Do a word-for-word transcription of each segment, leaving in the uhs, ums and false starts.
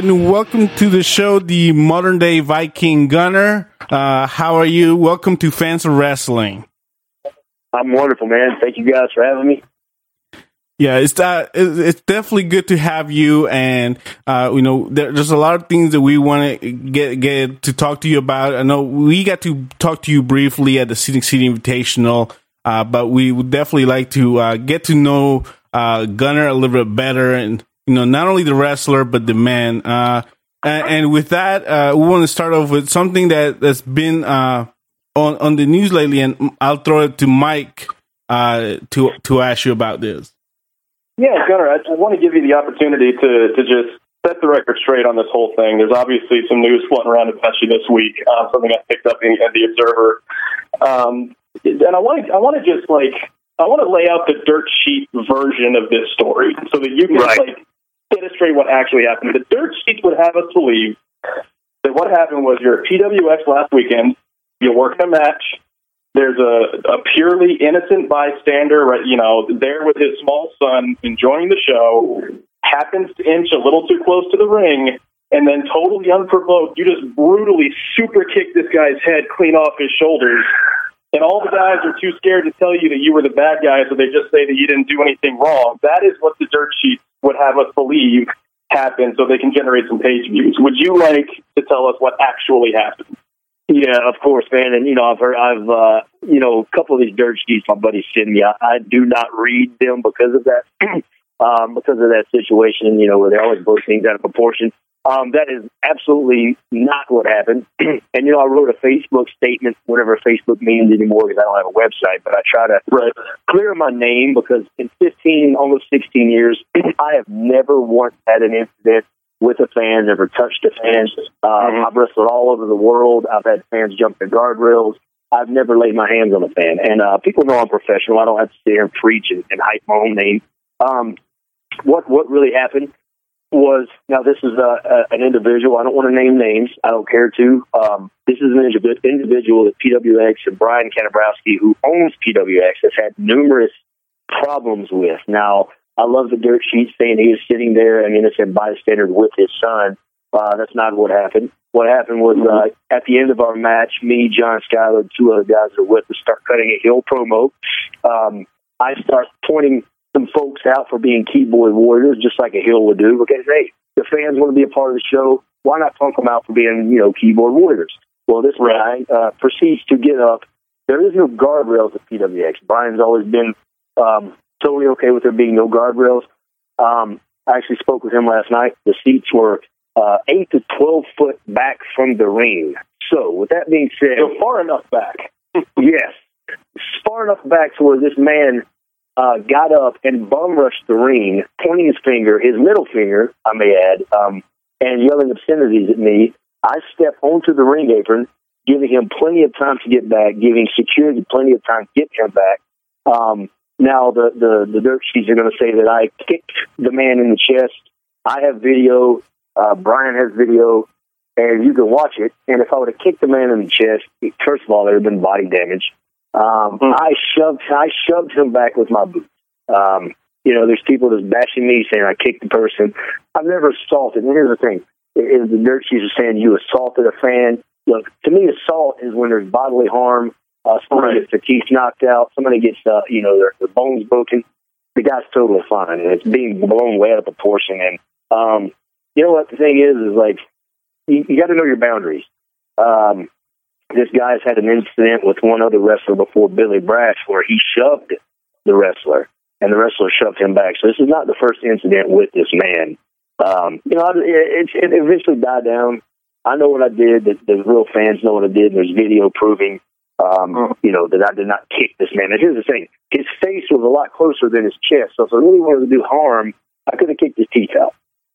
and welcome to the show, the modern day Viking Gunner. Uh, how are you? Welcome to Fans of Wrestling. I'm wonderful, man. Thank you guys for having me. Yeah, it's uh, it's definitely good to have you, and uh, you know, there, there's a lot of things that we want to get get to talk to you about. I know we got to talk to you briefly at the Seating City Invitational, uh, but we would definitely like to uh, get to know uh, Gunner a little bit better, and you know, not only the wrestler but the man. Uh, and, and with that, uh, we want to start off with something that that's been uh, on on the news lately, and I'll throw it to Mike uh, to to ask you about this. Yeah, Gunner, I, I want to give you the opportunity to, to just set the record straight on this whole thing. There's obviously some news floating around about you this week, uh, something I picked up in, in The Observer. Um, and I want to I want to just, like, I want to lay out the dirt sheet version of this story so that you can, right. like, illustrate what actually happened. The dirt sheets would have us believe that what happened was you're at P W X last weekend, you work a match, there's a, a purely innocent bystander, right, you know, there with his small son enjoying the show, happens to inch a little too close to the ring, and then totally unprovoked, you just brutally super kick this guy's head clean off his shoulders. And all the guys are too scared to tell you that you were the bad guy, so they just say that you didn't do anything wrong. That is what the dirt sheets would have us believe happened, so they can generate some page views. Would you like to tell us what actually happened? Yeah, of course, man. And, you know, I've heard, I've, uh, you know, a couple of these dirt sheets my buddies send me, I, I do not read them because of that, um, because of that situation, you know, where they always blow things out of proportion. Um, that is absolutely not what happened. And, you know, I wrote a Facebook statement, whatever Facebook means anymore, because I don't have a website, but I try to right. clear my name because in fifteen, almost sixteen years, I have never once had an incident with a fan, never touched a fan. Um, mm-hmm. I've wrestled all over the world. I've had fans jump the guardrails. I've never laid my hands on a fan. And uh, people know I'm professional. I don't have to sit here and preach and, and hype my own name. Um, what what really happened was, now this is uh, uh, an individual. I don't want to name names. I don't care to. Um, this is an individual that P W X and Brian Kanabrowski, who owns P W X, has had numerous problems with. Now, I love the dirt sheet saying he was sitting there, an innocent bystander with his son. Uh, that's not what happened. What happened was uh, at the end of our match, me, John Schuyler, and two other guys that were with us start cutting a heel promo. Um, I start pointing some folks out for being keyboard warriors, just like a heel would do, because, hey, the fans want to be a part of the show. Why not punk them out for being, you know, keyboard warriors? Well, this guy uh, proceeds to get up. There is no guardrails at P W X. Brian's always been um, totally okay with there being no guardrails. Um, I actually spoke with him last night. The seats were uh, eight to twelve foot back from the ring. So, with that being said, so far enough back. Yes, far enough back to where this man uh, got up and bum rushed the ring, pointing his finger, his middle finger, I may add, um, and yelling obscenities at me. I step onto the ring apron, giving him plenty of time to get back, giving security plenty of time to get him back. Um, Now, the, the, the dirt sheets are going to say that I kicked the man in the chest. I have video. Uh, Brian has video, and you can watch it. And if I would have kicked the man in the chest, first of all, there would have been body damage. Um, mm. I shoved I shoved him back with my boot. Um, you know, there's people that's bashing me, saying I kicked the person. I've never assaulted. And here's the thing. Is the dirt sheets are saying you assaulted a fan. Look, to me, assault is when there's bodily harm. Uh, somebody right. gets their teeth knocked out. Somebody gets, uh, you know, their, their bones broken. The guy's totally fine, and it's being blown way out of proportion. And um, you know what the thing is is like you, you got to know your boundaries. Um, this guy's had an incident with one other wrestler before, Billy Brash, where he shoved the wrestler, and the wrestler shoved him back. So this is not the first incident with this man. Um, you know, it, it, it eventually died down. I know what I did. The, the real fans know what I did. There's video proving. Um, you know, that I did not kick this man. And here's the thing. His face was a lot closer than his chest. So if I really wanted to do harm, I could have kicked his teeth out.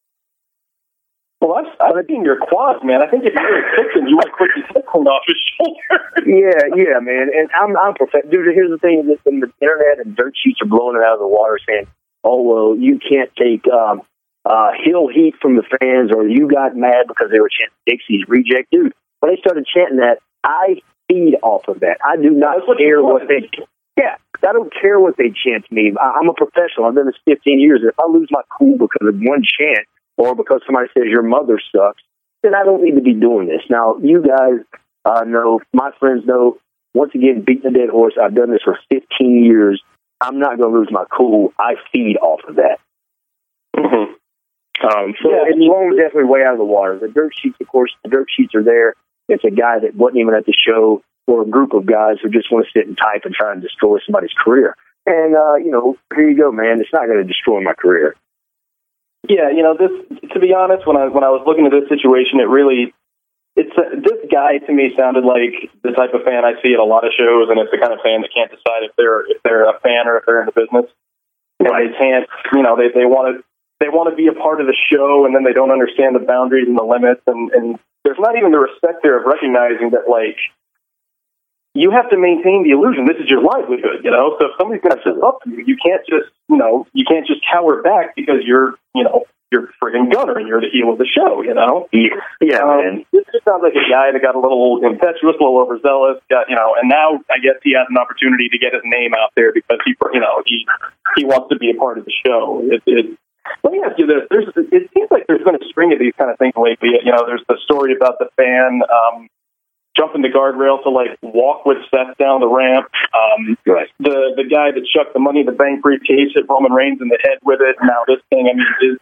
Well, I've, I've seen your quads, man. I think if you were kicking, you might quick his head clean off his shoulder. yeah, yeah, man. And I'm, I'm perfect. Dude, here's the thing. The, the internet and dirt sheets are blowing it out of the water saying, oh, well, you can't take um, uh, heel heat from the fans, or you got mad because they were chanting Dixie's reject. Dude, when they started chanting that, I feed off of that. I do not what care what they yeah, I don't care what they chant to me. I, I'm a professional. I've done this fifteen years. If I lose my cool because of one chant, or because somebody says your mother sucks, then I don't need to be doing this. Now, you guys uh, know, my friends know, once again, beating a dead horse, I've done this for fifteen years. I'm not going to lose my cool. I feed off of that. Mm-hmm. Um, so yeah, it's long definitely way out of the water. The dirt sheets, of course, the dirt sheets are there. It's a guy that wasn't even at the show, or a group of guys who just want to sit and type and try and destroy somebody's career. And, uh, you know, here you go, man. It's not going to destroy my career. Yeah, you know, this, to be honest, when I when I was looking at this situation, it really, it's uh, this guy to me sounded like the type of fan I see at a lot of shows, and it's the kind of fan that can't decide if they're if they're a fan or if they're in the business. And right. they can't, you know, they, they want to they want to be a part of the show, and then they don't understand the boundaries and the limits, and, and there's not even the respect there of recognizing that, like, you have to maintain the illusion. This is your livelihood, you know? So if somebody's going to step up to you, you can't just, you know, you can't just cower back because you're, you know, you're friggin' Gunner and you're the heel of the show, you know? Yeah, yeah um, man. This just sounds like a guy that got a little impetuous, a little overzealous, got, you know, and now I guess he has an opportunity to get his name out there because he, you know, he he wants to be a part of the show. It, it, let me ask you this. There's, it seems like there's been a string of these kind of things lately. You know, there's the story about the fan, um, jumping the guardrail to, like, walk with Seth down the ramp. Um, right. The the guy that chucked the Money in the Bank briefcase hit Roman Reigns in the head with it. Now this thing, I mean, is,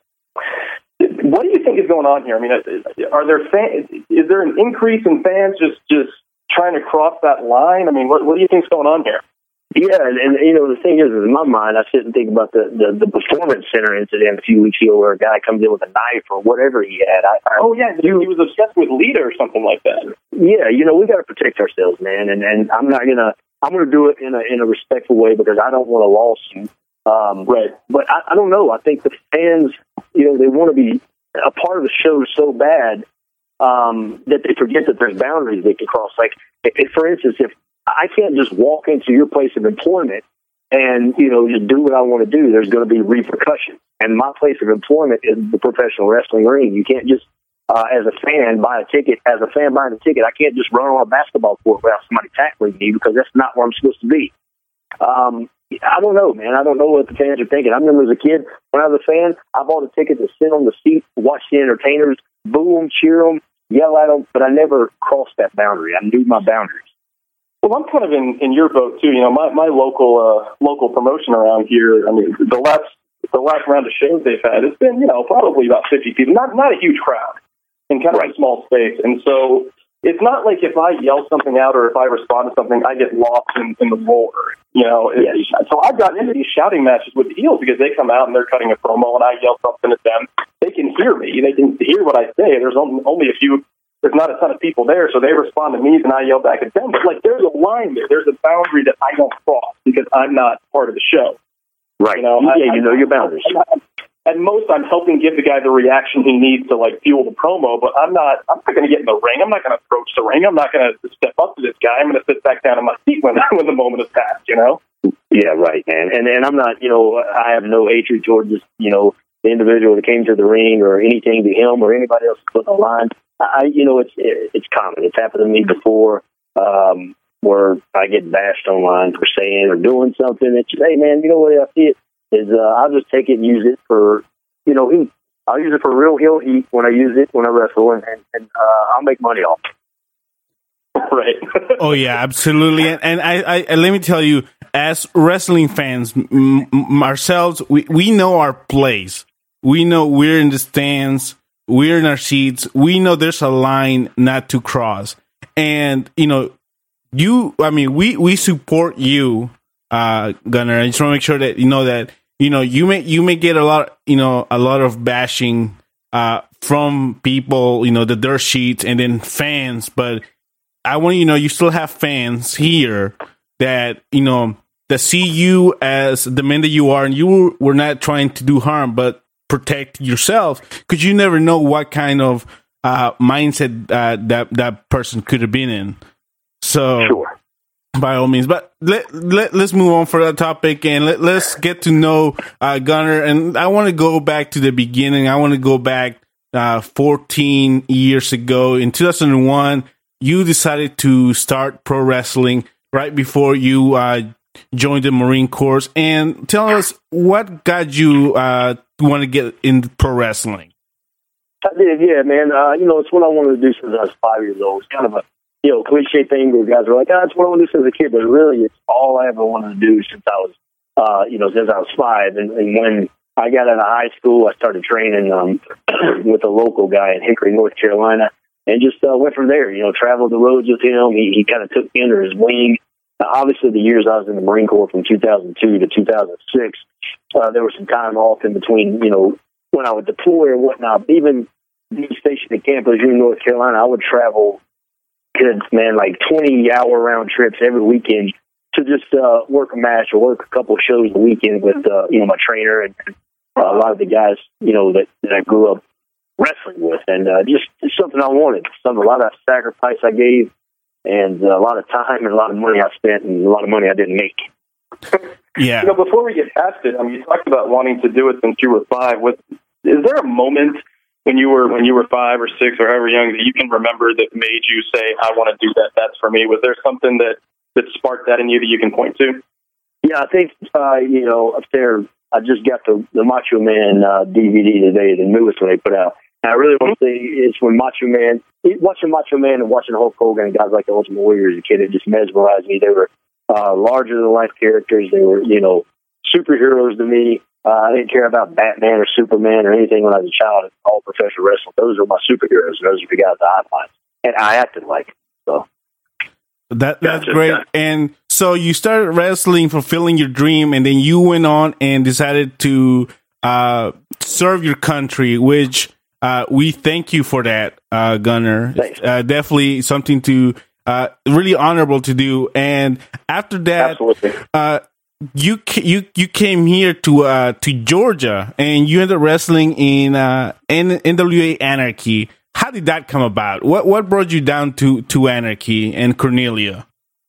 is what do you think is going on here? I mean, are there fan, is there an increase in fans just, just trying to cross that line? I mean, what, what do you think is going on here? Yeah, and, and you know, the thing is, in my mind, I sit and think about the, the, the Performance Center incident a few weeks ago where a guy comes in with a knife or whatever he had. I, I, oh, yeah, he was obsessed with Lita or something like that. Yeah, you know, we got to protect ourselves, man, and, and I'm not going to, I'm going to do it in a in a respectful way because I don't want a lawsuit. Um, right. But I, I don't know. I think the fans, you know, they want to be a part of the show so bad um, that they forget that there's boundaries they can cross. Like, if, for instance, if I can't just walk into your place of employment and, you know, just do what I want to do, there's going to be repercussions. And my place of employment is the professional wrestling ring. You can't just, uh, as a fan, buy a ticket. As a fan buying a ticket, I can't just run on a basketball court without somebody tackling me because that's not where I'm supposed to be. Um, I don't know, man. I don't know what the fans are thinking. I remember as a kid, when I was a fan, I bought a ticket to sit on the seat, watch the entertainers, boo them, cheer them, yell at them, but I never crossed that boundary. I knew my boundaries. Well, I'm kind of in, in your boat too. You know, my, my local uh, local promotion around here. I mean, the last the last round of shows they've had, it's been, you know, probably about fifty people, not not a huge crowd, in kind of right. a small space. And so it's not like if I yell something out or if I respond to something, I get lost in, in the roar. You know, yes. So I've gotten into these shouting matches with the heels because they come out and they're cutting a promo and I yell something at them. They can hear me. They can hear what I say. There's only a few. There's not a ton of people there, so they respond to me, and I yell back at them. But, like, there's a line there. There's a boundary that I don't cross because I'm not part of the show. Right. You know, yeah, I, you know your boundaries. At most, I'm helping give the guy the reaction he needs to, like, fuel the promo, but I'm not I'm not going to get in the ring. I'm not going to approach the ring. I'm not going to step up to this guy. I'm going to sit back down in my seat when, when the moment has passed, you know? Yeah, right, man. And, and I'm not, you know, I have no hatred towards this, you know, the individual that came to the ring or anything to him or anybody else put on the line. I, you know, it's it's common. It's happened to me before, um, where I get bashed online for saying or doing something. It's just, hey, man, you know what I see it is, uh, I'll just take it and use it for, you know, heat. I'll use it for real heel heat when I use it when I wrestle, and, and, and uh, I'll make money off it. Right. Oh yeah, absolutely. And, and I, I, let me tell you, as wrestling fans, m- m- ourselves, we, we know our place. We know we're in the stands. We're in our seats. We know there's a line not to cross. And, you know, you, I mean, we, we support you, uh, Gunner. I just want to make sure that, you know, that, you know, you may, you may get a lot, you know, a lot of bashing, uh, from people, you know, the dirt sheets and then fans. But I want you to know you still have fans here that, you know, that see you as the man that you are. And you were not trying to do harm, but protect yourself, because you never know what kind of uh, mindset uh, that that person could have been in. So, sure. By all means, but let, let let's move on for that topic and let let's get to know uh, Gunner. And I want to go back to the beginning. I want to go back uh, fourteen years ago in two thousand one. You decided to start pro wrestling right before you uh, joined the Marine Corps. And tell us what got you Uh, want to get into pro wrestling? I did, yeah, man. Uh, you know, it's what I wanted to do since I was five years old. It's kind of a, you know, cliche thing where guys are like, oh, it's what I want to do since a kid. But really, it's all I ever wanted to do since I was, uh, you know, since I was five. And, and when I got out of high school, I started training um, with a local guy in Hickory, North Carolina, and just uh, went from there. You know, traveled the roads with him. He, he kind of took me under his wing. Uh, obviously, the years I was in the Marine Corps from two thousand two to two thousand six, uh, there was some time off in between, you know, when I would deploy or whatnot. Even being stationed at Camp Lejeune, North Carolina, I would travel, good man, like twenty-hour round trips every weekend to just uh, work a match or work a couple of shows a weekend with, uh, you know, my trainer and uh, a lot of the guys, you know, that, that I grew up wrestling with. And uh, just, just something I wanted, something, a lot of sacrifice I gave, and uh, a lot of time and a lot of money I spent and a lot of money I didn't make. Yeah. You know, before we get past it, I mean, you talked about wanting to do it since you were five. Was, is there a moment when you were when you were five or six or however young that you can remember that made you say, I want to do that, that's for me? Was there something that, that sparked that in you that you can point to? Yeah, I think, uh, you know, up there, I just got the, the Macho Man uh, D V D today, the newest one they put out. And I really want to say it's when Macho Man, watching Macho Man and watching Hulk Hogan and guys like the Ultimate Warrior as a kid, it just mesmerized me. They were uh, larger-than-life characters. They were, you know, superheroes to me. Uh, I didn't care about Batman or Superman or anything when I was a child. All professional wrestling. Those are my superheroes. Those are the guys I idolized. And I acted like them. So. That that's Gotcha, great. yeah. And so you started wrestling, fulfilling your dream, and then you went on and decided to uh, serve your country, which uh, we thank you for that, uh, Gunner. Thanks. Uh, definitely something to uh, really honorable to do. And after that, Absolutely. uh, you ca- you you came here to uh, to Georgia, and you ended up wrestling in uh, N- NWA Anarchy. How did that come about? What what brought you down to, to Anarchy and Cornelia?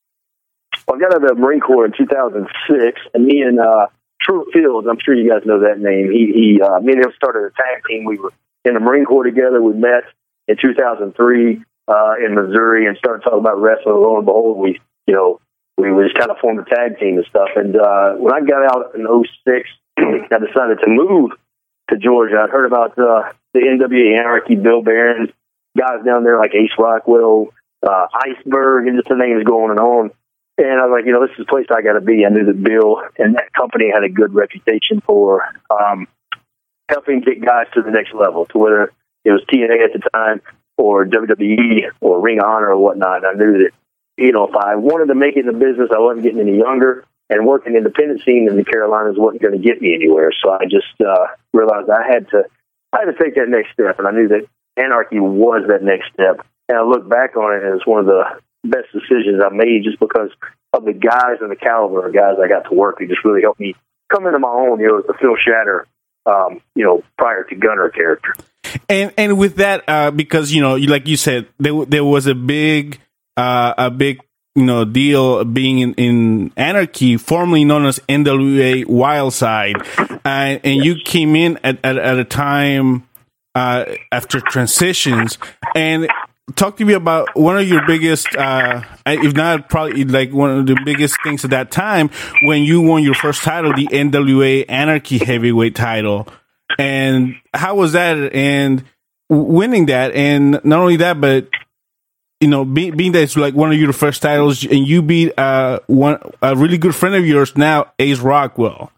Well, I got out of the Marine Corps in two thousand six, and me and uh, True Fields, I'm sure you guys know that name. He, he uh, me and him started a tag team. We were in the Marine Corps together. We met in two thousand three uh, in Missouri and started talking about wrestling. Lo and behold, we, you know, we just kind of formed a tag team and stuff. And uh, when I got out in oh six, I decided to move to Georgia. I'd heard about uh, the N W A Anarchy, Bill Barron, guys down there like Ace Rockwell, uh, Iceberg, and just the names going and on. And I was like, you know, this is the place I got to be. I knew that Bill and that company had a good reputation for um, helping get guys to the next level, to whether it was T N A at the time or W W E or Ring of Honor or whatnot. And I knew that, you know, if I wanted to make it in the business, I wasn't getting any younger, and working independent scene in the Carolinas wasn't going to get me anywhere. So I just uh, realized I had to, I had to take that next step, and I knew that Anarchy was that next step. And I look back on it as one of the best decisions I made, just because of the guys and the caliber of guys I got to work with. Just really helped me come into my own, you know, as the Phil Shatter, um, you know, prior to Gunner character. And and with that, uh, because you know, like you said, there there was a big, uh, a big, you know, deal being in, in Anarchy, formerly known as N W A Wildside, uh, and yes. you came in at at, at a time uh, after transitions. And talk to me about one of your biggest, uh, if not probably like one of the biggest things at that time, when you won your first title, the N W A Anarchy heavyweight title. And how was that? And winning that, and not only that, but you know, being, being that it's like one of your first titles, and you beat uh, one a really good friend of yours now, Ace Rockwell.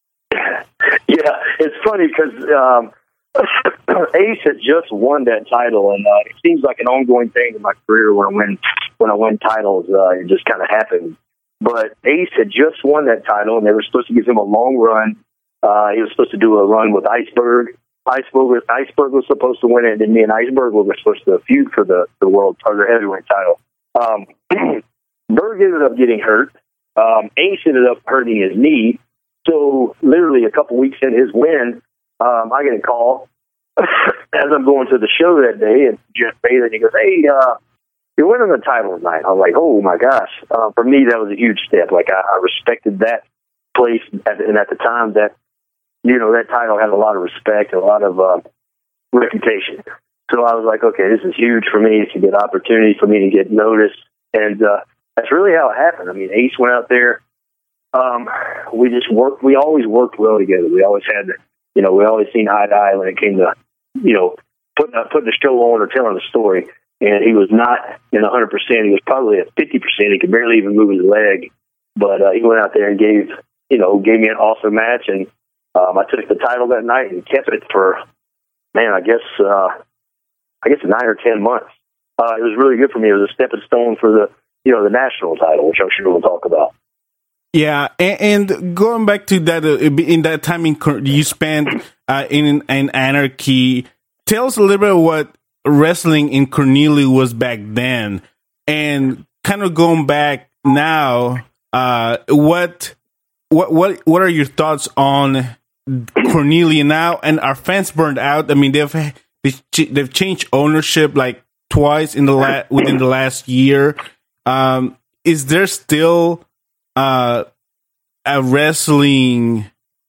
Yeah, it's funny because um, Ace had just won that title, and uh, it seems like an ongoing thing in my career when I win when I win titles. Uh, it just kind of happens. But Ace had just won that title, and they were supposed to give him a long run. Uh, he was supposed to do a run with Iceberg. Iceberg, Iceberg was supposed to win it, and then me and Iceberg were supposed to feud for the, the world or the heavyweight title. Um, Berg ended up getting hurt. Um, Ace ended up hurting his knee. So literally a couple weeks in his win, um, I get a call as I'm going to the show that day, and Jeff Bailey, he goes, "Hey, uh, you're winning the title tonight." I was like, "Oh my gosh!" Uh, for me, that was a huge step. Like I, I respected that place, at, and at the time that. You know, that title had a lot of respect and a lot of uh, reputation. So I was like, okay, this is huge for me. It's a good opportunity for me to get noticed. And uh, that's really how it happened. I mean, Ace went out there. Um, we just worked. We always worked well together. We always had, you know, we always seen eye to eye when it came to, you know, putting uh, putting the show on or telling the story. And he was not in one hundred percent. He was probably at fifty percent. He could barely even move his leg. But uh, he went out there and gave, you know, gave me an awesome match. And um, I took the title that night and kept it for, man, I guess, uh, I guess nine or ten months. Uh, it was really good for me. It was a stepping stone for the, you know, the national title, which I'm sure we'll talk about. Yeah, and, and going back to that, uh, in that time in, you spent uh, in, in Anarchy, tell us a little bit what wrestling in Cornelia was back then, and kind of going back now, uh, what, what, what, what are your thoughts on Cornelia now? And are fans burned out? I mean, they've they've changed ownership like twice in the la- within the last year. Um, is there still uh, a wrestling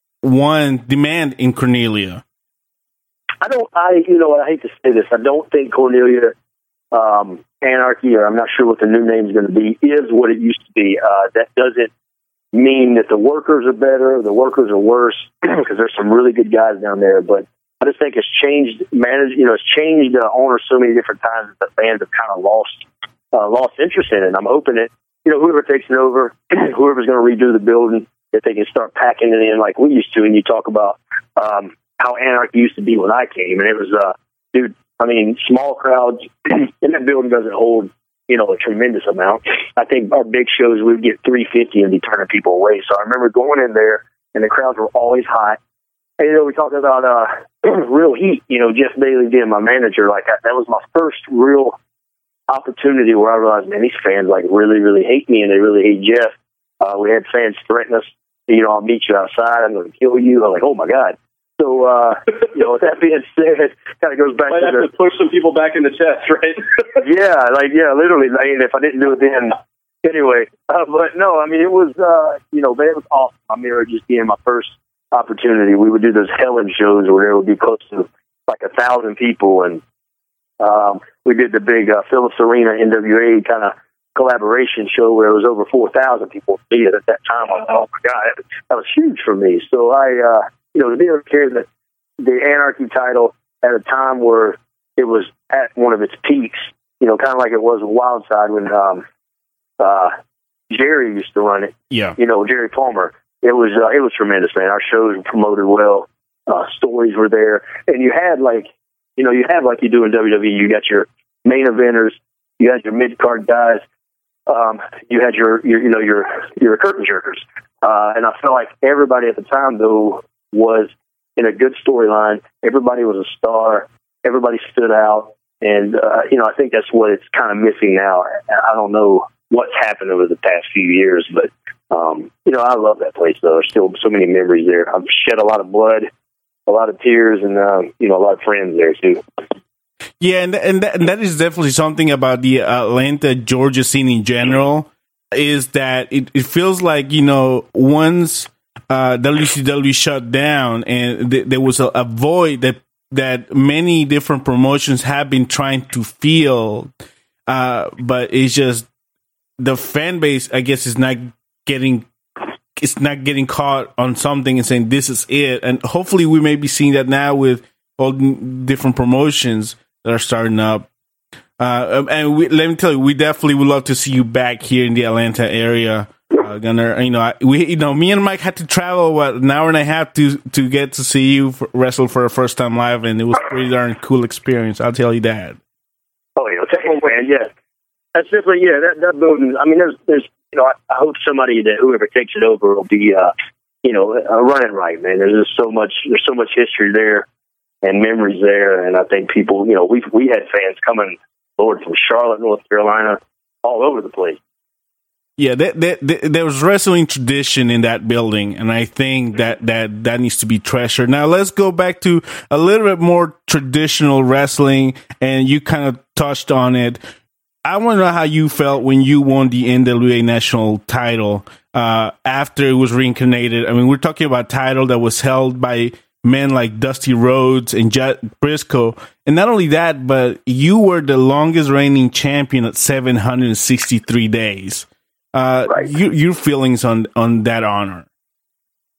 one demand in Cornelia? I don't, I, you know, I hate to say this. I don't think Cornelia um, Anarchy, or I'm not sure what the new name is going to be, is what it used to be. Uh, that doesn't mean that the workers are better, the workers are worse, because there's some really good guys down there. But I just think it's changed, managed, you know, it's changed uh, owners so many different times that the fans have kind of lost, uh, lost interest in it. And I'm hoping that, you know, whoever takes it over, whoever's going to redo the building, that they can start packing it in like we used to. And you talk about, um, how Anarchy used to be when I came, and it was, uh, dude, I mean, small crowds, and that building doesn't hold, you know, a tremendous amount. I think our big shows, we'd get three fifty and be turning people away. So I remember going in there, and the crowds were always hot. And, you know, we talked about uh, real heat. You know, Jeff Bailey being my manager, like, I, that was my first real opportunity where I realized, man, these fans, like, really, really hate me, and they really hate Jeff. Uh, we had fans threaten us, you know, I'll meet you outside, I'm going to kill you. I'm like, oh, my God. So, uh, you know, with that being said, kind of goes back Might to have the... to push some people back in the chest, right? yeah, like, yeah, literally. I mean, if I didn't do it then... Anyway, uh, but no, I mean, it was, uh, you know, it was awesome. I mean, it was just being my first opportunity. We would do those Helen shows where there would be close to like a thousand people. And um, we did the big uh, Phillips Arena N W A kind of collaboration show where it was over four thousand people see it at that time. I thought, oh my God, that was huge for me. So I, uh, you know, to be able to carry the, the Anarchy title at a time where it was at one of its peaks, you know, kind of like it was with Wildside when, um, Uh, Jerry used to run it. Yeah. You know, Jerry Palmer. It was uh, it was tremendous, man. Our shows were promoted well. Uh, stories were there. And you had like, you know, you had like you do in W W E, you got your main eventers, you had your mid-card guys, um, you had your, your, you know, your, your curtain jerkers. Uh, and I felt like everybody at the time, though, was in a good storyline. Everybody was a star. Everybody stood out. And, uh, you know, I think that's what it's kind of missing now. I don't know what's happened over the past few years, but, um, you know, I love that place, though. There's still so many memories there. I've shed a lot of blood, a lot of tears, and, um, you know, a lot of friends there, too. Yeah, and, and, that, and that is definitely something about the Atlanta, Georgia scene in general, is that it, it feels like, you know, once uh, W C W shut down and th- there was a, a void that that many different promotions have been trying to fill, uh, but it's just the fan base, I guess, is not getting it's not getting caught on something and saying this is it. And hopefully, we may be seeing that now with all different promotions that are starting up. Uh, and we, let me tell you, we definitely would love to see you back here in the Atlanta area. Uh, Gunner, you know, I, we, you know, me and Mike had to travel what an hour and a half to to get to see you for, wrestle for the first time live, and it was a pretty darn cool experience. I'll tell you that. Oh yeah, thanks, man. Yeah, that's definitely yeah. That that building. I mean, there's there's you know, I, I hope somebody that whoever takes it over will be uh, you know, uh, running right, man. There's just so much. There's so much history there and memories there, and I think people, you know, we we had fans coming, Lord, from Charlotte, North Carolina, all over the place. Yeah, that, that, that, there was wrestling tradition in that building, and I think that, that that needs to be treasured. Now, let's go back to a little bit more traditional wrestling, and you kind of touched on it. I want to know how you felt when you won the N W A national title uh, after it was reincarnated. I mean, we're talking about a title that was held by men like Dusty Rhodes and Jack Briscoe. And not only that, but you were the longest reigning champion at seven hundred sixty-three days. Uh, right. you, your feelings on, on that honor?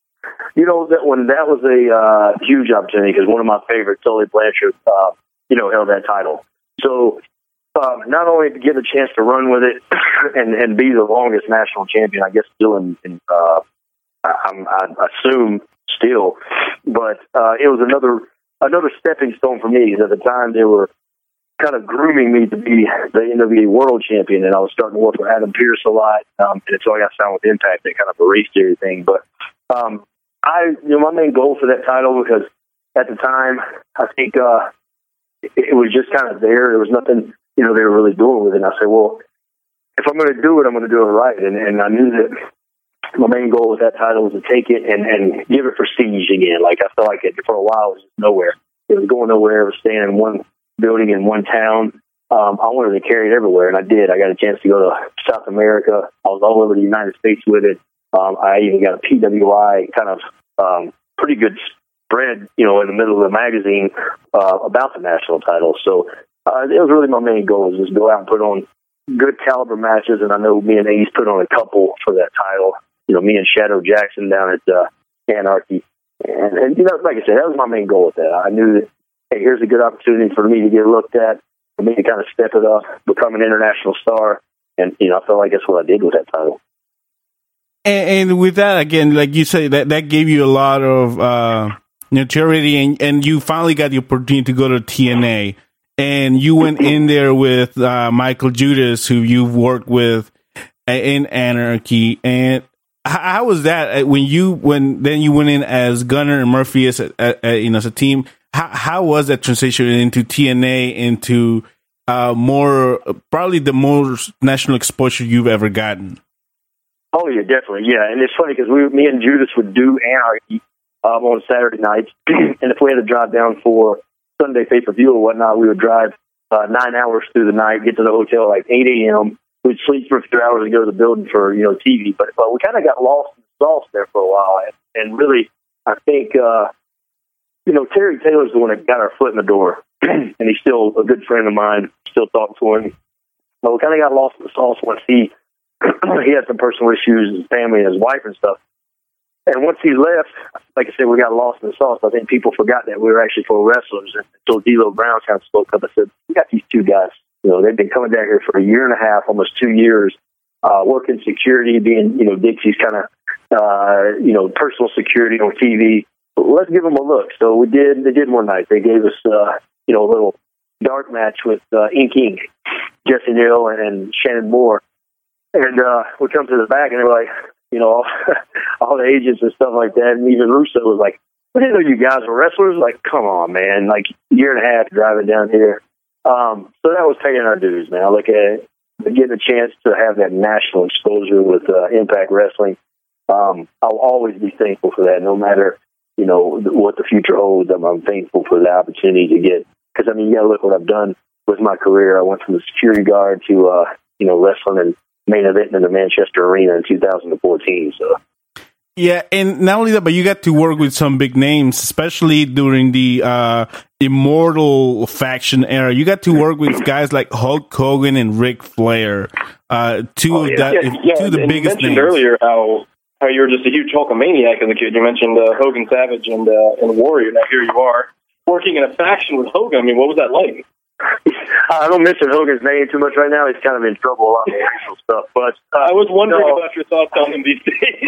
you know, that one, that was a uh, huge opportunity because one of my favorites, Tully Blanchard, uh, you know, held that title. So um, not only to get a chance to run with it and, and be the longest national champion, I guess still in, in uh, I, I assume still, but uh, it was another another stepping stone for me because at the time they were kind of grooming me to be the N W A World Champion, and I was starting to work with Adam Pearce a lot, um, and so I got signed with Impact. That kind of erased everything, but um, I, you know, my main goal for that title because at the time I think uh, it, it was just kind of there. There was nothing, you know, they were really doing with it. And I said, well, if I'm going to do it, I'm going to do it right, and, and I knew that my main goal with that title was to take it and, and give it prestige again. Like, I felt like it for a while it was just nowhere. It was going nowhere. It was staying in one building in one town. Um, I wanted to carry it everywhere, and I did. I got a chance to go to South America. I was all over the United States with it. Um, I even got a P W I kind of um, pretty good spread, you know, in the middle of the magazine uh, about the national title. So uh, it was really my main goal, was just go out and put on good caliber matches, and I know me and Ace put on a couple for that title. You know, me and Shadow Jackson down at uh, Anarchy. And, and, you know, like I said, that was my main goal with that. I knew that, hey, here's a good opportunity for me to get looked at, for me to kind of step it up, become an international star. And, you know, I felt like that's what I did with that title. And, and with that, again, like you say, that, that gave you a lot of uh, notoriety, and, and you finally got the opportunity to go to T N A. And you went in there with uh, Michael Judas, who you've worked with in Anarchy. And how was that when you when then you went in as Gunner and Murphy as a, a, you know as a team? How how was that transition into T N A, into uh, more probably the most national exposure you've ever gotten? Oh yeah, definitely, yeah. And it's funny because we, me and Judas would do Anarchy um, on Saturday nights, and if we had to drive down for Sunday pay per view or whatnot, we would drive uh, nine hours through the night, get to the hotel at like eight a.m. We'd sleep for a few hours and go to the building for, you know, T V. But, but we kind of got lost in the sauce there for a while. And, and really, I think, uh, you know, Terry Taylor's the one that got our foot in the door. And he's still a good friend of mine. Still talk to him. But we kind of got lost in the sauce once he, he had some personal issues, his family and his wife and stuff. And once he left, like I said, we got lost in the sauce. I think people forgot that we were actually pro wrestlers. And so D'Lo Brown kind of spoke up and said, we got these two guys. You know, they've been coming down here for a year and a half, almost two years, uh, working security, being, you know, Dixie's kind of, uh, you know, personal security on T V. But let's give them a look. So we did. They did one night. They gave us, uh, you know, a little dark match with uh, Ink Inc, Jesse Neal and, and Shannon Moore. And uh, we come to the back, and they were like, you know, all, all the agents and stuff like that. And even Russo was like, I didn't know you guys were wrestlers. Like, come on, man. Like, a year and a half driving down here. Um, so that was paying our dues, man. I look at it, getting a chance to have that national exposure with uh, Impact Wrestling. Um, I'll always be thankful for that, no matter, you know, what the future holds. I'm, I'm thankful for the opportunity to get, because, I mean, you got to look what I've done with my career. I went from the security guard to, uh, you know, wrestling and main event in the Manchester Arena in two thousand fourteen, so. Yeah, and not only that, but you got to work with some big names, especially during the uh, Immortal faction era. You got to work with guys like Hulk Hogan and Ric Flair, uh, two oh, of yeah. that, yeah, yeah. two of the and biggest you mentioned names. earlier how how you were just a huge Hulkamaniac as a kid. You mentioned uh, Hogan Savage and uh, and Warrior. Now here you are working in a faction with Hogan. I mean, what was that like? I don't mention Hogan's name too much right now. He's kind of in trouble a lot with racial stuff. But uh, I was wondering no. about your thoughts on him these days.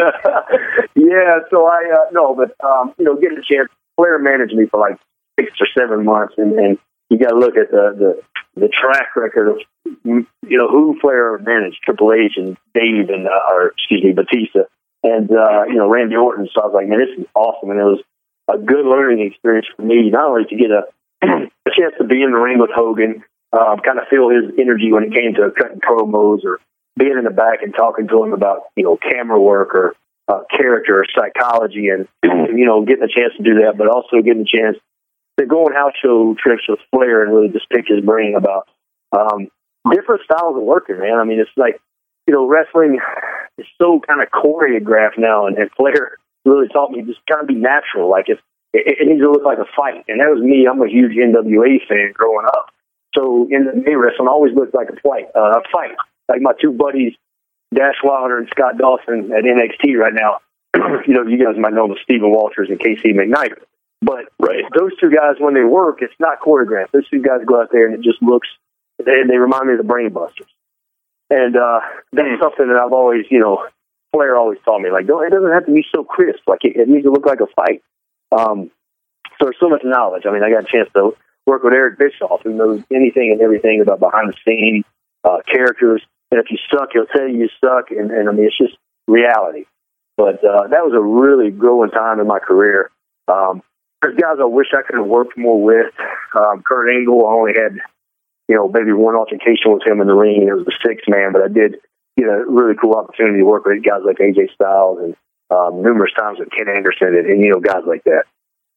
yeah, so I uh, no, but um, you know, getting a chance. Flair managed me for like six or seven months, and, and you got to look at the, the the track record of you know who Flair managed: Triple H and Dave and uh, or excuse me, Batista, and uh, you know Randy Orton. So I was like, man, this is awesome, and it was a good learning experience for me, not only to get a a chance to be in the ring with Hogan, um, kind of feel his energy when it came to cutting promos or being in the back and talking to him about, you know, camera work or uh, character or psychology and, you know, getting a chance to do that, but also getting a chance to go on house show trips with Flair and really just pick his brain about um, different styles of working, man. I mean, it's like, you know, wrestling is so kind of choreographed now, and, and Flair really taught me just kind of be natural. Like, if It, it needs to look like a fight. And that was me. I'm a huge N W A fan growing up. So N W A wrestling always looked like a fight. Uh, a fight. Like my two buddies, Dash Wilder and Scott Dawson at N X T right now. you know, you guys might know them as Stephen Walters and K C McKnight. But right. those two guys, when they work, it's not choreographed. Those two guys go out there and it just looks, they, they remind me of the Brain Busters. And uh, that's mm. something that I've always, you know, Flair always taught me, like, don't, it doesn't have to be so crisp. Like, it, it needs to look like a fight. Um, so there's so much knowledge. I mean, I got a chance to work with Eric Bischoff, who knows anything and everything about behind the scenes, uh, characters. And if you suck, he'll tell you you suck. And, and I mean, it's just reality. But uh, that was a really growing time in my career. Um, there's guys I wish I could have worked more with. Um, Kurt Angle, I only had, you know, maybe one altercation with him in the ring. It was the sixth man, but I did get a really cool opportunity to work with guys like A J Styles and um, numerous times with Ken Anderson and, and, you know, guys like that.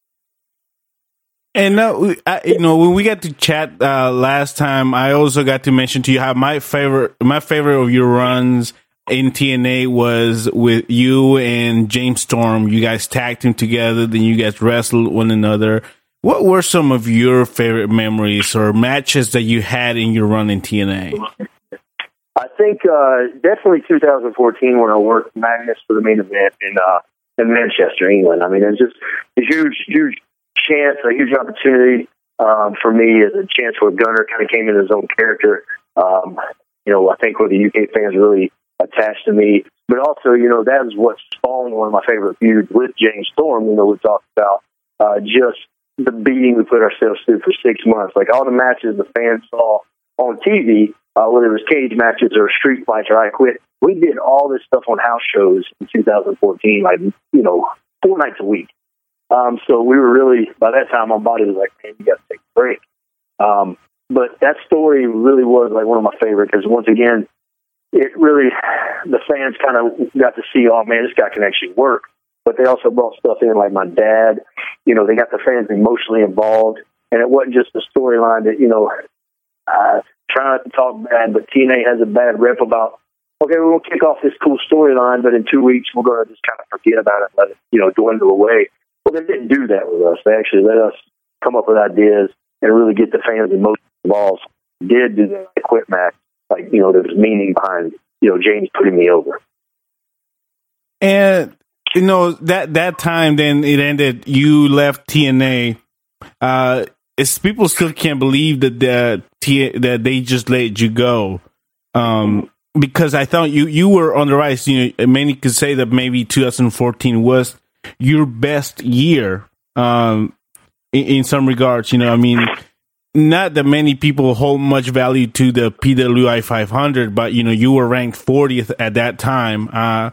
And now, I, you know, when we got to chat uh, last time, I also got to mention to you how my favorite, my favorite of your runs in T N A was with you and James Storm. You guys tagged him together, then you guys wrestled one another. What were some of your favorite memories or matches that you had in your run in T N A? I think uh, definitely two thousand fourteen when I worked Magnus for the main event in uh, in Manchester, England. I mean, it was just a huge, huge chance, a huge opportunity um, for me, as a chance where Gunner kind of came in his own character. Um, you know, I think where the U K fans really attached to me, but also, you know, that is what spawned one of my favorite feuds with James Storm. You know, we talked about uh, just the beating we put ourselves through for six months. Like all the matches the fans saw on T V, uh, whether it was cage matches or street fights or I Quit, we did all this stuff on house shows in two thousand fourteen, like, you know, four nights a week. Um, so we were really, by that time, my body was like, man, you got to take a break. Um, but that story really was like one of my favorites because once again, it really, the fans kind of got to see, oh man, this guy can actually work. But they also brought stuff in like my dad. You know, they got the fans emotionally involved. And it wasn't just a storyline that, you know, uh, try not to talk bad, but T N A has a bad rep about, okay, we're going to kick off this cool storyline, but in two weeks we're going to just kind of forget about it and let it, you know, dwindle away. Well, they didn't do that with us. They actually let us come up with ideas and really get the fans emotionally involved. Did do that I Quit match. Like, you know, there was meaning behind, you know, James putting me over. And, you know, that, that time then it ended, you left T N A. Uh, it's, people still can't believe that the, T, that they just let you go. Um, because I thought you, you were on the rise. You know, many could say that maybe two thousand fourteen was your best year, um, in, in some regards. You know, I mean, not that many people hold much value to the P W I five hundred, but, you know, you were ranked fortieth at that time. Uh,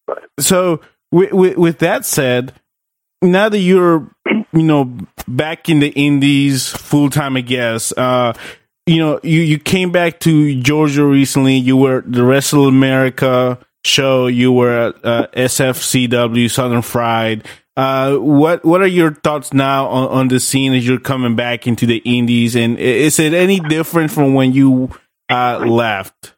so with, with, with that said, now that you're, you know, back in the indies full time, I guess, uh, you know, you, you came back to Georgia recently. You were at the Wrestle America show. You were at uh, S F C W, Southern Fried. Uh, what what are your thoughts now on, on the scene as you're coming back into the indies? And is it any different from when you uh, left?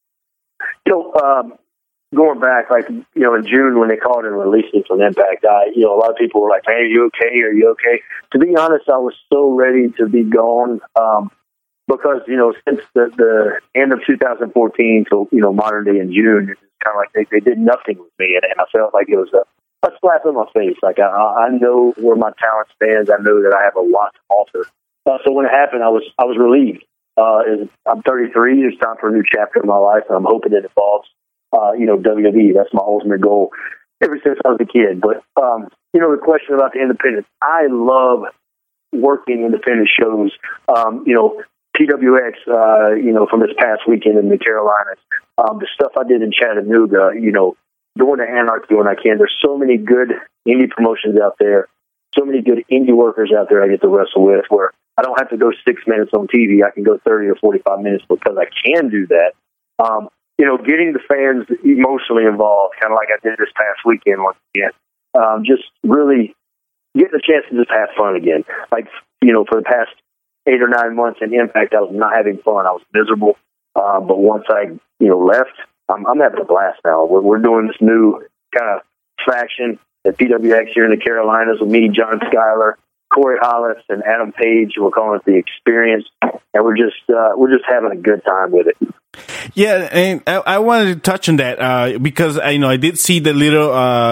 You know, um, going back, like, you know, in June when they called and released it from Impact, I, you know, a lot of people were like, hey, are you okay? Are you okay? To be honest, I was so ready to be gone um, because, you know, since the, the end of two thousand fourteen till, you know, modern day in June, it's kind of like they, they did nothing with me. And, and I felt like it was a a slap in my face. Like, I, I know where my talent stands. I know that I have a lot to offer. Uh, so when it happened, I was I was relieved. Uh, is, I'm thirty-three. It's time for a new chapter in my life, and I'm hoping it involves, uh, you know, W W E. That's my ultimate goal ever since I was a kid. But, um, you know, the question about the independents, I love working independent shows. Um, you know, P W X, uh, you know, from this past weekend in the Carolinas, um, the stuff I did in Chattanooga, you know, going to Anarchy when I can. There's so many good indie promotions out there, so many good indie workers out there I get to wrestle with where I don't have to go six minutes on T V. I can go thirty or forty-five minutes because I can do that. Um, you know, getting the fans emotionally involved, kind of like I did this past weekend once again. Um, just really getting a chance to just have fun again. Like, you know, for the past eight or nine months in Impact, I was not having fun. I was miserable. Uh, but once I, you know, left, I'm, I'm having a blast now. We're, we're doing this new kind of faction at P W X here in the Carolinas with me, John Schuyler, Corey Hollis, and Adam Page. We're calling it The Experience, and we're just uh, we're just having a good time with it. Yeah, and I, I wanted to touch on that uh, because I you know I did see the little uh,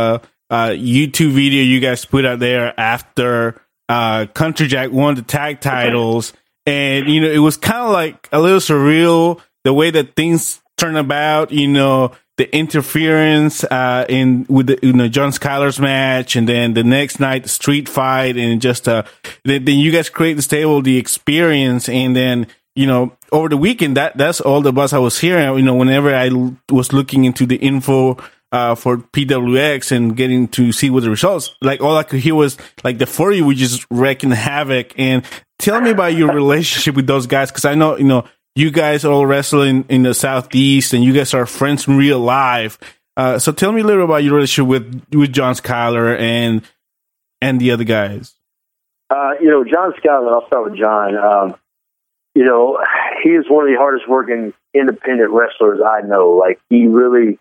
uh, YouTube video you guys put out there after uh, Country Jack won the tag titles. And, you know, it was kind of like a little surreal the way that things turned about, you know, the interference uh, in with the, you know, John Skyler's match, and then the next night, the street fight, and just uh, then, then you guys create the stable, the experience, and then, you know, over the weekend, that that's all the buzz I was hearing. You know, whenever I l- was looking into the info uh, for P W X and getting to see what the results, like all I could hear was like the four of you were just wrecking havoc. And tell me about your relationship with those guys, because I know, you know, you guys all wrestle in, in the Southeast, and you guys are friends in real life. Uh, so tell me a little about your relationship with, with John Skyler and and the other guys. Uh, you know, John Skyler, I'll start with John. Um, you know, he is one of the hardest working independent wrestlers I know. Like, he really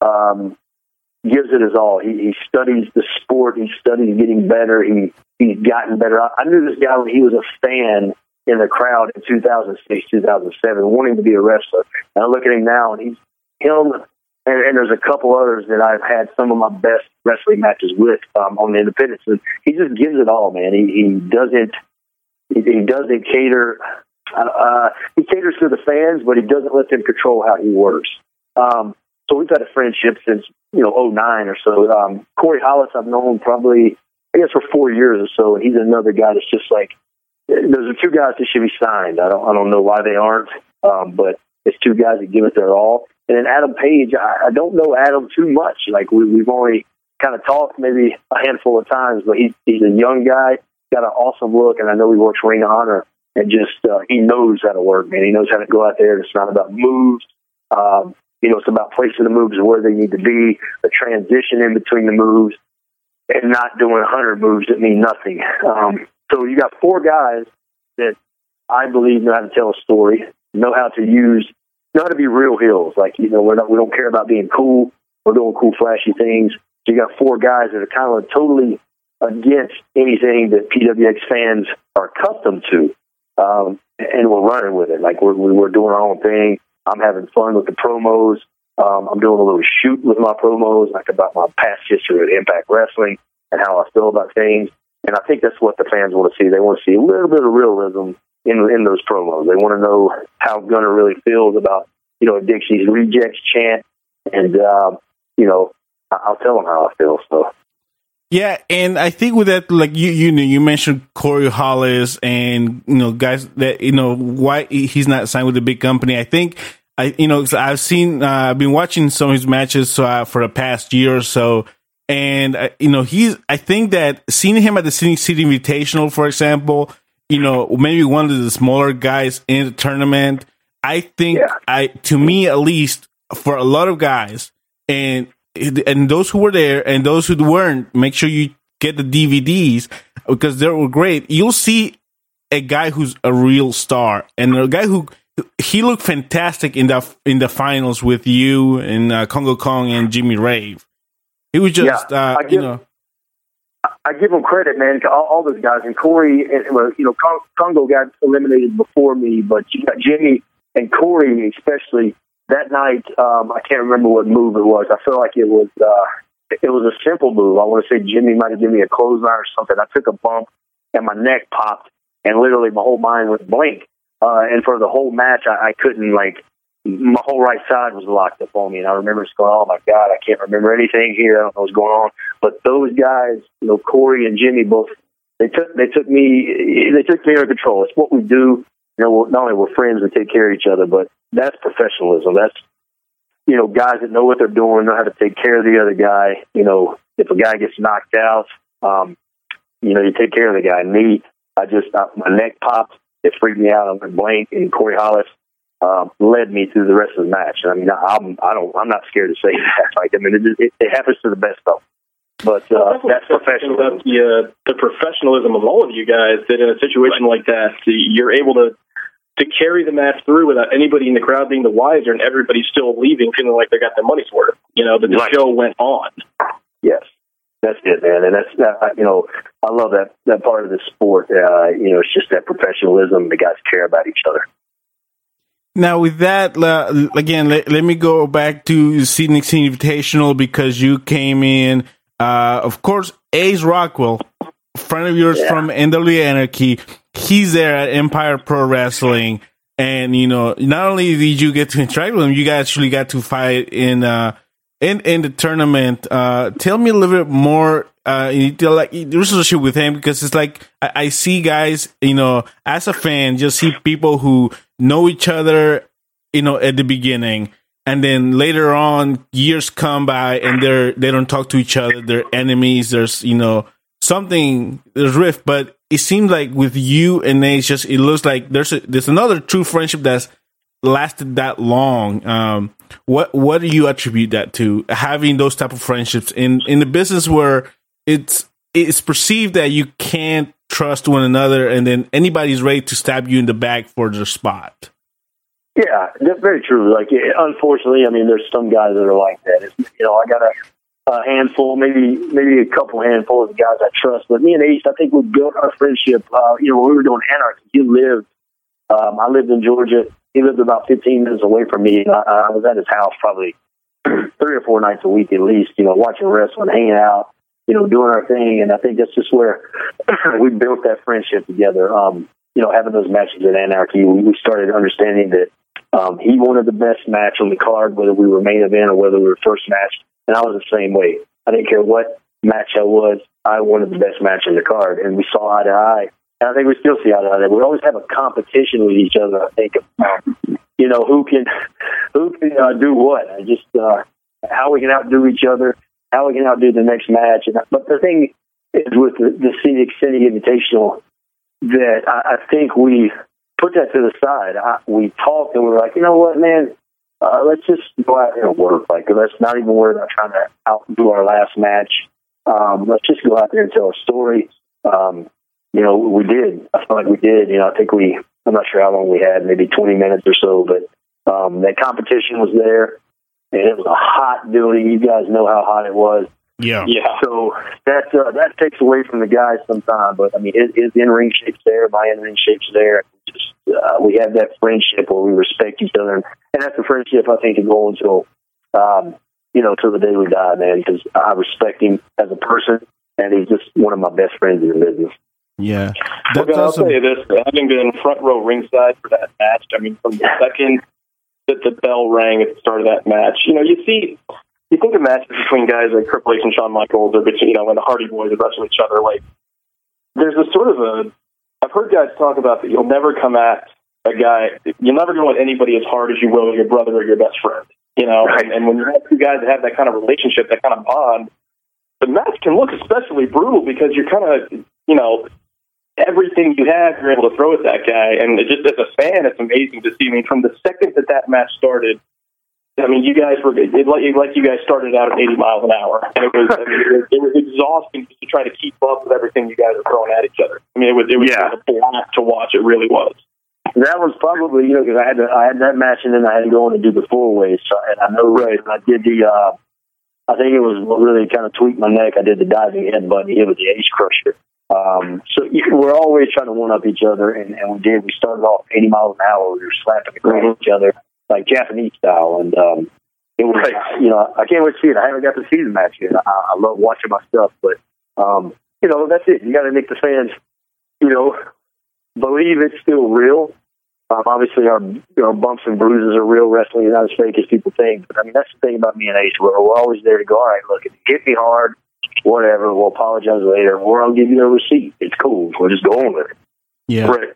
um, gives it his all. He, he studies the sport. He studies getting better. He He's gotten better. I, I knew this guy when he was a fan in the crowd in two thousand six, two thousand seven, wanting to be a wrestler. And I look at him now, and he's him, and, and there's a couple others that I've had some of my best wrestling matches with um, on the independents. And he just gives it all, man. He, he doesn't he, he doesn't cater. Uh, he caters to the fans, but he doesn't let them control how he works. Um, so we've had a friendship since, you know, oh nine or so. Um, Corey Hollis, I've known probably, I guess, for four years or so, and he's another guy that's just like, those are two guys that should be signed. I don't, I don't know why they aren't, um, but it's two guys that give it their all. And then Adam Page, I, I don't know Adam too much. Like, we, we've only kind of talked maybe a handful of times, but he's, he's a young guy, got an awesome look, and I know he works Ring of Honor, and just uh, he knows how to work, man. He knows how to go out there. It's not about moves. Um, you know, it's about placing the moves where they need to be, the transition in between the moves, and not doing a hundred moves that mean nothing. Um, so you got four guys that I believe know how to tell a story, know how to use, know how to be real heels. Like, you know, we're not, we don't care about being cool. We're doing cool, flashy things. So you got four guys that are kind of totally against anything that P W X fans are accustomed to. Um, and we're running with it. Like, we're, we're doing our own thing. I'm having fun with the promos. Um, I'm doing a little shoot with my promos, like about my past history with Impact Wrestling and how I feel about things. And I think that's what the fans want to see. They want to see a little bit of realism in in those promos. They want to know how Gunner really feels about, you know, Dixie's rejects chant. And, um, you know, I'll tell them how I feel. So. Yeah, and I think with that, like you, you know, you mentioned Corey Hollis and, you know, guys that, you know, why he's not signed with a big company. I think, I, you know, I've seen, uh, I've been watching some of his matches uh, for the past year or so, and uh, you know, he's. I think that seeing him at the City City Invitational, for example, you know, maybe one of the smaller guys in the tournament. I think, yeah. I, to me at least, for a lot of guys, and. And those who were there and those who weren't, make sure you get the D V Ds because they were great. You'll see a guy who's a real star and a guy who he looked fantastic in the in the finals with you and uh, Congo Kong and Jimmy Rave. He was just, yeah, uh, give, you know. I give him credit, man, to all, all those guys. And Corey, and, you know, Congo got eliminated before me, but you got Jimmy and Corey especially. That night, um, I can't remember what move it was. I feel like it was uh, it was a simple move. I want to say Jimmy might have given me a clothesline or something. I took a bump, and my neck popped, and literally my whole mind was blank. Uh, and for the whole match, I, I couldn't, like, my whole right side was locked up on me. And I remember just going, oh, my God, I can't remember anything here. I don't know what's going on. But those guys, you know, Corey and Jimmy both, they took they took me, they took me under control. It's what we do. You know, not only we're friends, we take care of each other, but that's professionalism. That's, you know, guys that know what they're doing, know how to take care of the other guy. You know, if a guy gets knocked out, um, you know, you take care of the guy. Me, I just, I, my neck popped. It freaked me out. I went blank, and Corey Hollis um, led me through the rest of the match. I mean, I'm, I don't, I'm not scared to say that. Like, I mean, it, it, it happens to the best of them. But uh, well, that's professionalism. About the, uh, the professionalism of all of you guys, that in a situation right. like that, you're able to to carry the match through without anybody in the crowd being the wiser and everybody still leaving feeling like they got their money's worth. You know, that the right. show went on. Yes, that's it, man. And that's, that, you know, I love that, that part of the sport. Uh, you know, it's just that professionalism. The guys care about each other. Now, with that, uh, again, let, let me go back to Sydney Invitational because you came in Uh, of course, Ace Rockwell, friend of yours yeah. from N W A Anarchy, he's there at Empire Pro Wrestling. And, you know, not only did you get to interact with him, you guys actually got to fight in uh, in, in the tournament. Uh, tell me a little bit more, uh, like, the relationship with him, because it's like, I, I see guys, you know, as a fan, just see people who know each other, you know, at the beginning. And then later on, years come by and they're, they don't talk to each other. They're enemies. There's, you know, something, there's rift, but it seems like with you and Ace, just it looks like there's a, there's another true friendship that's lasted that long. Um, what what do you attribute that to? Having those type of friendships in in the business where it's it's perceived that you can't trust one another, and then anybody's ready to stab you in the back for their spot. Yeah, that's very true. Like, unfortunately, I mean, there's some guys that are like that. It's, you know, I got a. A handful, maybe maybe a couple handfuls of guys I trust. But me and Ace, I think we built our friendship. Uh, you know, when we were doing Anarchy, he lived. Um, I lived in Georgia. He lived about fifteen minutes away from me. I, I was at his house probably three or four nights a week at least. You know, watching wrestling, hanging out, you know, doing our thing. And I think that's just where we built that friendship together. Um, you know, having those matches at Anarchy, we, we started understanding that um, he wanted the best match on the card, whether we were main event or whether we were first match. And I was the same way. I didn't care what match I was. I wanted the best match on the card. And we saw eye to eye. And I think we still see eye to eye. We always have a competition with each other, I think, um, you know, who can who can uh, do what. I just uh, how we can outdo each other, how we can outdo the next match. And, but the thing is with the, the Scenic City Invitational that I, I think we put that to the side. I, we talked and we were like, you know what, man, Uh, let's just go out there and work. Like, let's not even worry about trying to outdo our last match. Um, let's just go out there and tell a story. Um, you know, we did. I feel like we did. You know, I think we, I'm not sure how long we had, maybe twenty minutes or so, but um, that competition was there, and it was a hot building. You guys know how hot it was. Yeah. Yeah. So that, uh, that takes away from the guys sometimes, but I mean, his, his in-ring shape's there, my in-ring shape's there. Just, uh, we have that friendship where we respect each other. And, and that's a friendship I think to go until, um, you know, till the day we die, man, because I respect him as a person, and he's just one of my best friends in the business. Yeah. That's well, I'll awesome. tell you this, having been front row ringside for that match, I mean, from the second that the bell rang at the start of that match, you know, you see, you think of matches between guys like Triple H and Shawn Michaels, or between, you know, when the Hardy Boys wrestle each other, like, there's a sort of a, I've heard guys talk about that you'll never come at a guy, you'll never go at anybody as hard as you will your brother or your best friend, you know, right. and, and when you have two guys that have that kind of relationship, that kind of bond, the match can look especially brutal because you're kind of, you know, everything you have, you're able to throw at that guy, and it just as a fan, it's amazing to see. I mean, from the second that that match started, I mean, you guys were it like, like you guys started out at eighty miles an hour, and it was I mean, it, was, it was exhausting just to try to keep up with everything you guys are throwing at each other. I mean, it was it was yeah. a blast to watch. It really was. That was probably, you know, because I had to, I had that match, and then I had to go in and do the four ways. So, and I know right. I did the. Uh, I think it was what really kind of tweaked my neck. I did the diving headbutt. It was the Ace Crusher. Um, so you, we're always trying to one up each other, and, and we did. We started off eighty miles an hour. We were slapping across mm-hmm. each other like Japanese style, and um, it was, right. you know, I can't wait to see it. I haven't got to see the match yet. I, I love watching my stuff, but um, you know, that's it. You got to make the fans, you know, believe it's still real. Um, obviously, our you know, bumps and bruises are real. Wrestling is not as fake as people think. But I mean, that's the thing about me and Ace. We're, we're always there to go. All right, look, if you hit me hard, whatever. We'll apologize later, or I'll give you a receipt. It's cool. We'll just go on with it. Yeah. Right.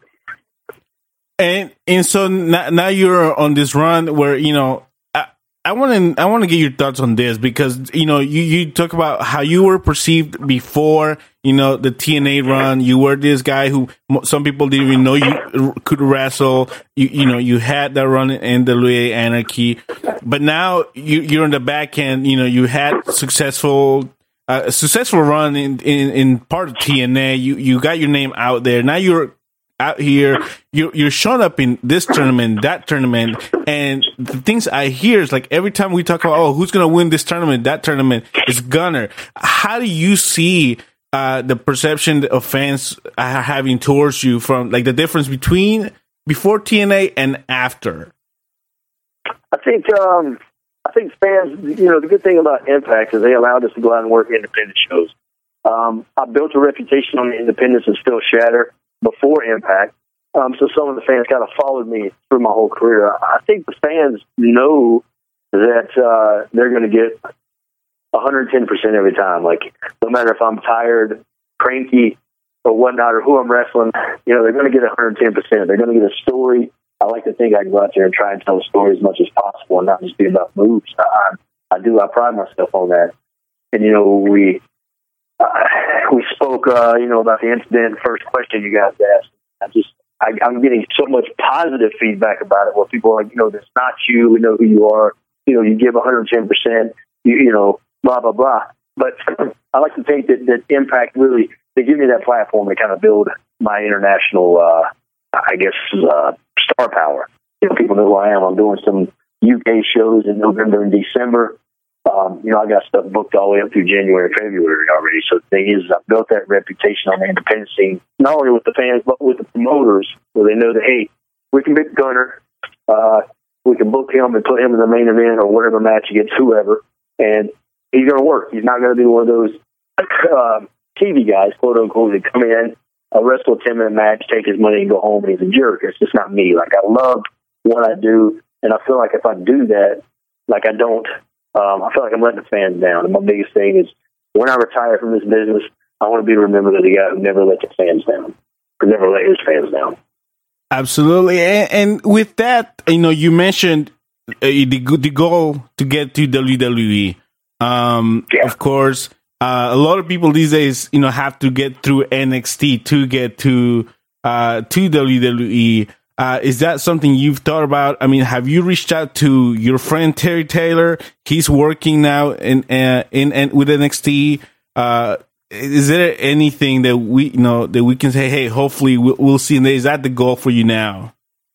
And and so now, now you're on this run where, you know, I want to I want to get your thoughts on this, because, you know, you, you talk about how you were perceived before, you know, the T N A run. You were this guy who some people didn't even know you could wrestle. You you know, you had that run in N W A Anarchy, but now you, you're on the back end. You know, you had successful uh, a successful run in, in in part of T N A. You you got your name out there. Now you're out here, you're, you're showing up in this tournament, that tournament, and the things I hear is like every time we talk about, oh, who's going to win this tournament, that tournament, is Gunner. How do you see uh, the perception of fans are having towards you, from like the difference between before T N A and after? I think um, I think fans, you know, the good thing about Impact is they allowed us to go out and work independent shows. Um, I built a reputation on the independents of Phil Shatter before Impact, um, so some of the fans kind of followed me through my whole career. I think the fans know that uh, they're going to get one hundred ten percent every time. Like, no matter if I'm tired, cranky, or whatnot, or who I'm wrestling, you know, they're going to get one hundred ten percent. They're going to get a story. I like to think I can go out there and try and tell a story as much as possible and not just be about moves. I, I do. I pride myself on that. And, you know, we uh, we spoke, uh, you know, about the incident, first question you guys asked. I just, I, I'm getting so much positive feedback about it where people are like, you know, that's not you. We know who you are. You know, you give one hundred ten percent, you, you know, blah, blah, blah. But I like to think that, that Impact really, they give me that platform to kind of build my international, uh, I guess, uh, star power. You know, people know who I am. I'm doing some U K shows in November and December. Um, you know, I got stuff booked all the way up through January, February already. So the thing is, I've built that reputation on the independent scene, not only with the fans, but with the promoters, where they know that, hey, we can pick Gunner, uh, we can book him and put him in the main event or whatever match against whoever, and he's going to work. He's not going to be one of those uh, T V guys, quote unquote, that come in, uh, wrestle a ten-minute match, take his money, and go home, and he's a jerk. It's just not me. Like, I love what I do, and I feel like if I do that, like I don't, um, I feel like I'm letting the fans down. And my biggest thing is, when I retire from this business, I want to be remembered as the guy who never let the fans down, or never let his fans down. Absolutely. And, and with that, you know, you mentioned uh, the, the goal to get to W W E. Um, yeah. Of course, uh, a lot of people these days, you know, have to get through N X T to get to uh, to W W E. Uh, is that something you've thought about? I mean, have you reached out to your friend Terry Taylor? He's working now in uh, in, in with N X T. Uh, is there anything that we you know that we can say? Hey, hopefully we'll, we'll see. And is that the goal for you now?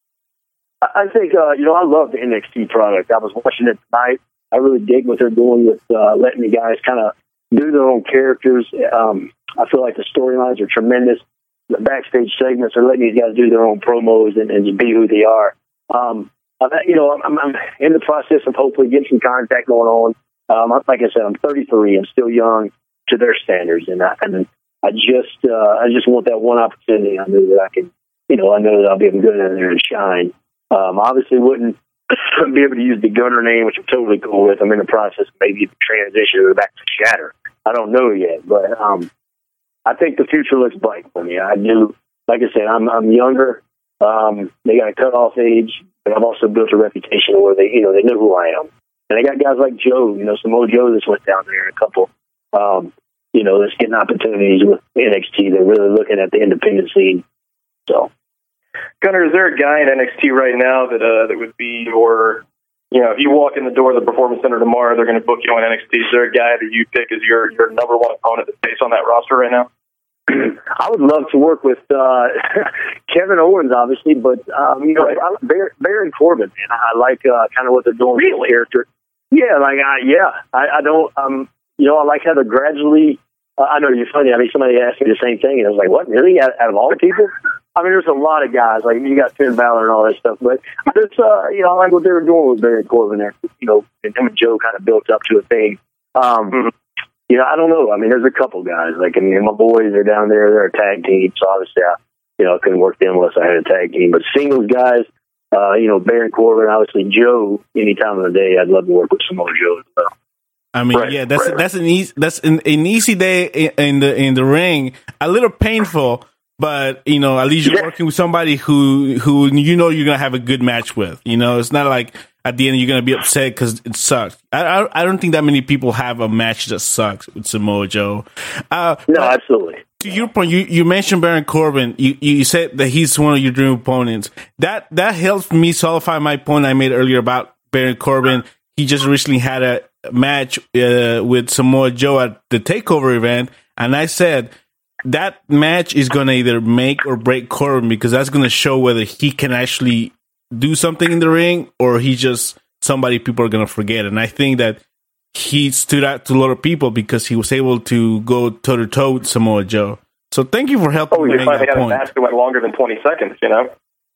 I think uh, you know I love the N X T product. I was watching it tonight. I really dig what they're doing with uh, letting the guys kind of do their own characters. Um, I feel like the storylines are tremendous. The backstage segments are letting these guys do their own promos and, and just be who they are. Um, I, you know, I'm, I'm in the process of hopefully getting some contact going on. Um, like I said, I'm thirty-three. I'm still young to their standards, and I, and I just uh, I just want that one opportunity. I know that I can, you know, I know that I'll be able to go in there and shine. Um, obviously, wouldn't be able to use the Gunner name, which I'm totally cool with. I'm in the process of maybe transition back to Shatter. I don't know yet, but um, I think the future looks bright for me. I do. Like I said, I'm I'm younger. Um, they got a cutoff age, but I've also built a reputation where they, you know, they know who I am. And they got guys like Joe, you know, Samoa Joe that's went down there, and a couple, um, you know, that's getting opportunities with N X T. They're really looking at the independent scene. So, Gunner, is there a guy in N X T right now that uh, that would be your, you know, if you walk in the door of the Performance Center tomorrow, they're going to book you on N X T. Is there a guy that you pick as your, your number one opponent that's based on that roster right now? I would love to work with uh, Kevin Owens, obviously, but um, you know, right. I, Baron, Baron Corbin, and I like uh, kind of what they're doing really? with the character. Yeah, like I, yeah, I, I don't, um, you know, I like how they're gradually. Uh, I know you're funny. I mean, somebody asked me the same thing, and I was like, "What, really? Out, out of all the people?" I mean, there's a lot of guys. Like you got Finn Balor and all that stuff, but it's uh, you know, I like what they were doing with Baron Corbin there. You know, and him and Joe kind of built up to a thing. Um, mm-hmm. You know, I don't know. I mean, there's a couple guys. Like, I mean, my boys are down there. They're a tag team, so obviously, I, you know, I couldn't work them unless I had a tag team. But singles guys, uh, you know, Baron Corbin, obviously Joe. Any time of the day, I'd love to work with Samoa Joe as well. I mean, right, yeah, that's right. that's an easy that's an, an easy day in, in the in the ring. A little painful, but you know, at least you're yeah. working with somebody who who you know you're gonna have a good match with. You know, it's not like at the end you're gonna be upset because it sucks. I, I I don't think that many people have a match that sucks with Samoa Joe. Uh, no, absolutely. To your point, you, you mentioned Baron Corbin. You you said that he's one of your dream opponents. That that helps me solidify my point I made earlier about Baron Corbin. He just recently had a match uh, with Samoa Joe at the TakeOver event, and I said that match is going to either make or break Corbin because that's going to show whether he can actually do something in the ring or he's just somebody people are going to forget. And I think that he stood out to a lot of people because he was able to go toe to toe with Samoa Joe. So thank you for helping oh, me make that had point. A match that went longer than twenty seconds, you know.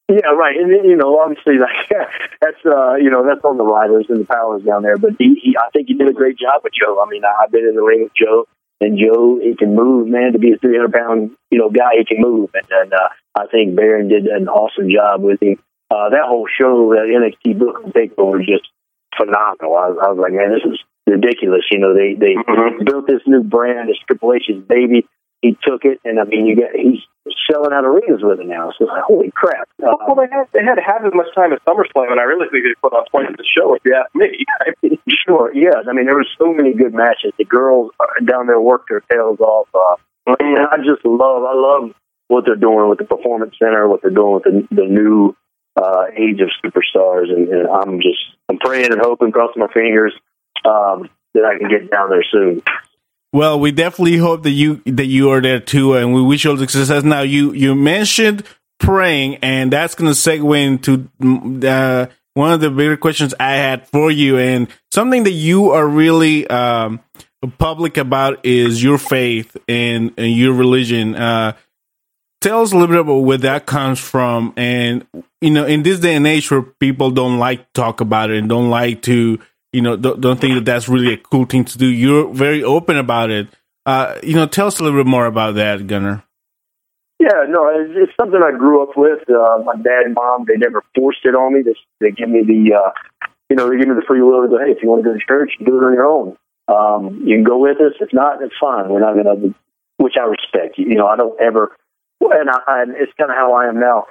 Yeah, right. And, you know, obviously, like, that's, uh, you know, that's on the riders and the powers down there. But he, he, I think he did a great job with Joe. I mean, I've been in the ring with Joe, and Joe, he can move, man. To be a three hundred pound, you know, guy, he can move. And, and uh, I think Baron did an awesome job with him. Uh, that whole show, that N X T Brooklyn Takeover, was just phenomenal. I was, I was like, man, this is ridiculous. You know, they, they mm-hmm. built this new brand, it's Triple H's baby. He took it, and I mean, you get he's selling out arenas with it now. So, like, holy crap! Uh, well, they had they had half as much time as SummerSlam, and I really think they put on twice the show. If you ask me, I mean, sure, yes. I mean, there were so many good matches. The girls down there worked their tails off, uh, and I just love, I love what they're doing with the Performance Center, what they're doing with the, the new uh, age of superstars, and, and I'm just I'm praying and hoping, crossing my fingers, um, that I can get down there soon. Well, we definitely hope that you that you are there too, and we wish you all the success. Now, you you mentioned praying, and that's going to segue into uh, one of the bigger questions I had for you, and something that you are really um, public about is your faith and, and your religion. Uh, tell us a little bit about where that comes from, and you know, in this day and age where people don't like to talk about it and don't like to. You know, don't, don't think that that's really a cool thing to do. You're very open about it. Uh, you know, tell us a little bit more about that, Gunner. Yeah, no, it's, it's something I grew up with. Uh, my dad and mom, they never forced it on me. They, they give me the, uh, you know, they give me the free will to go, hey, if you want to go to church, you do it on your own. Um, you can go with us. If not, it's fine. We're not going to, which I respect. You know, I don't ever, and, I, and it's kind of how I am now.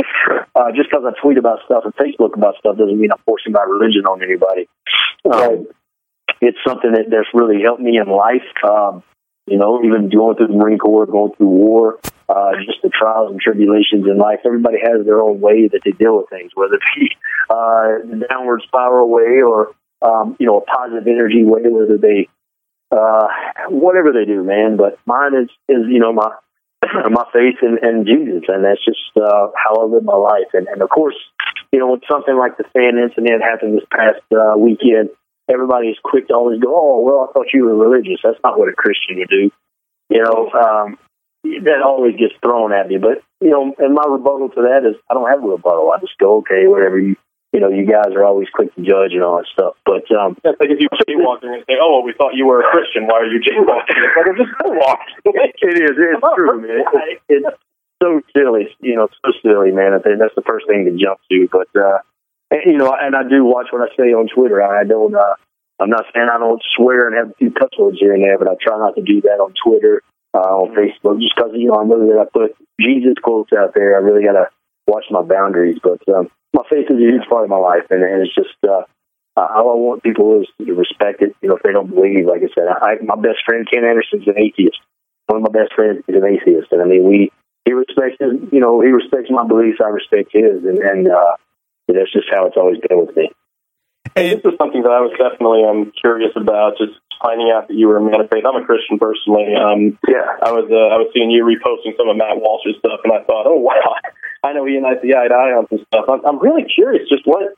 Uh, just because I tweet about stuff and Facebook about stuff doesn't mean I'm forcing my religion on anybody. Um, it's something that, that's really helped me in life. Um, you know, even going through the Marine Corps, going through war, uh, just the trials and tribulations in life. Everybody has their own way that they deal with things, whether it be uh, the downward spiral way or, um, you know, a positive energy way, whether they, uh, whatever they do, man. But mine is, is you know, my my faith in, in Jesus, and that's just uh, how I live my life. And, and of course, you know, when something like the fan incident happened this past uh, weekend, everybody is quick to always go, "Oh, well, I thought you were religious." That's not what a Christian would do. You know, um, that always gets thrown at me. But you know, and my rebuttal to that is, I don't have a rebuttal. I just go, "Okay, whatever you." You know, you guys are always quick to judge and all that stuff. But um, it's like if you were jaywalking and say, "Oh, well, we thought you were a Christian. Why are you jaywalking?" It's like, I'm just jaywalking. It is. It's true, man. It, it's so silly. You know, so silly, man. I think that's the first thing to jump to. But uh, and, you know, and I do watch what I say on Twitter. I don't. Uh, I'm not saying I don't swear and have a few cuss words here and there, but I try not to do that on Twitter, uh, on Facebook, just because you know I know that I put Jesus quotes out there. I really got to watch my boundaries, but. Um, My faith is a huge part of my life, and, and it's just uh, all I want people is to respect it. You know, if they don't believe, like I said, I, my best friend Ken Anderson's an atheist. One of my best friends is an atheist, and I mean, we he respects his, you know, he respects my beliefs. I respect his, and, and uh, that's just how it's always been with me. And this is something that I was definitely um, curious about, just finding out that you were a man of faith. I'm a Christian personally. Um, yeah, I was uh, I was seeing you reposting some of Matt Walsh's stuff, and I thought, oh wow, I know he and I see eye to eye on some stuff. I'm, I'm really curious. Just what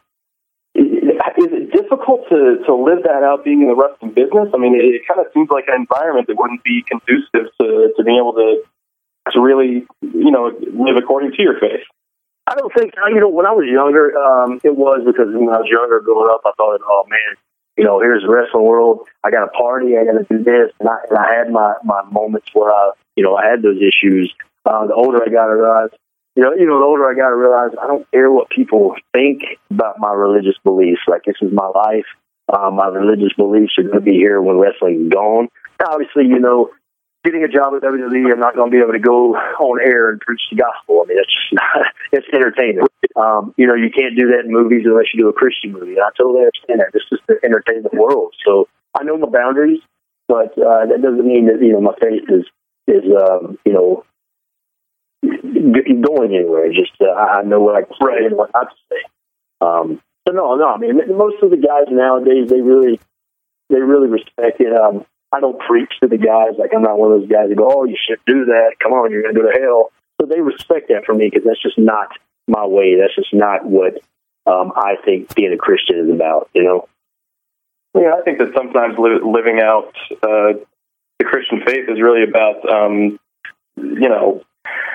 is it difficult to to live that out being in the wrestling business? I mean, it, it kind of seems like an environment that wouldn't be conducive to to being able to to really you know live according to your faith. I don't think, you know, when I was younger, um, it was because when I was younger growing up, I thought, oh, man, you know, here's the wrestling world. I got a party. I got to do this. And I, and I had my, my moments where I, you know, I had those issues. Uh, the older I got to realize, you know, you know, the older I got to realize, I don't care what people think about my religious beliefs. Like, this is my life. Uh, my religious beliefs are going to be here when wrestling is gone. Now, obviously, you know, getting a job at W W E, I'm not going to be able to go on air and preach the gospel. I mean, that's just not, it's entertainment. Um, you know, you can't do that in movies unless you do a Christian movie. I totally understand that. This is the entertainment world. So I know my boundaries, but uh, that doesn't mean that, you know, my faith is, is um, you know, going anywhere. Just uh, I know what I can say and what not to say. Um, so, no, no, I mean, most of the guys nowadays, they really, they really respect it. Um, I don't preach to the guys. Like, I'm not one of those guys that go, oh, you shouldn't do that. Come on, you're going to go to hell. So they respect that from me because that's just not my way. That's just not what um, I think being a Christian is about, you know? Yeah, I think that sometimes li- living out uh, the Christian faith is really about, um, you know,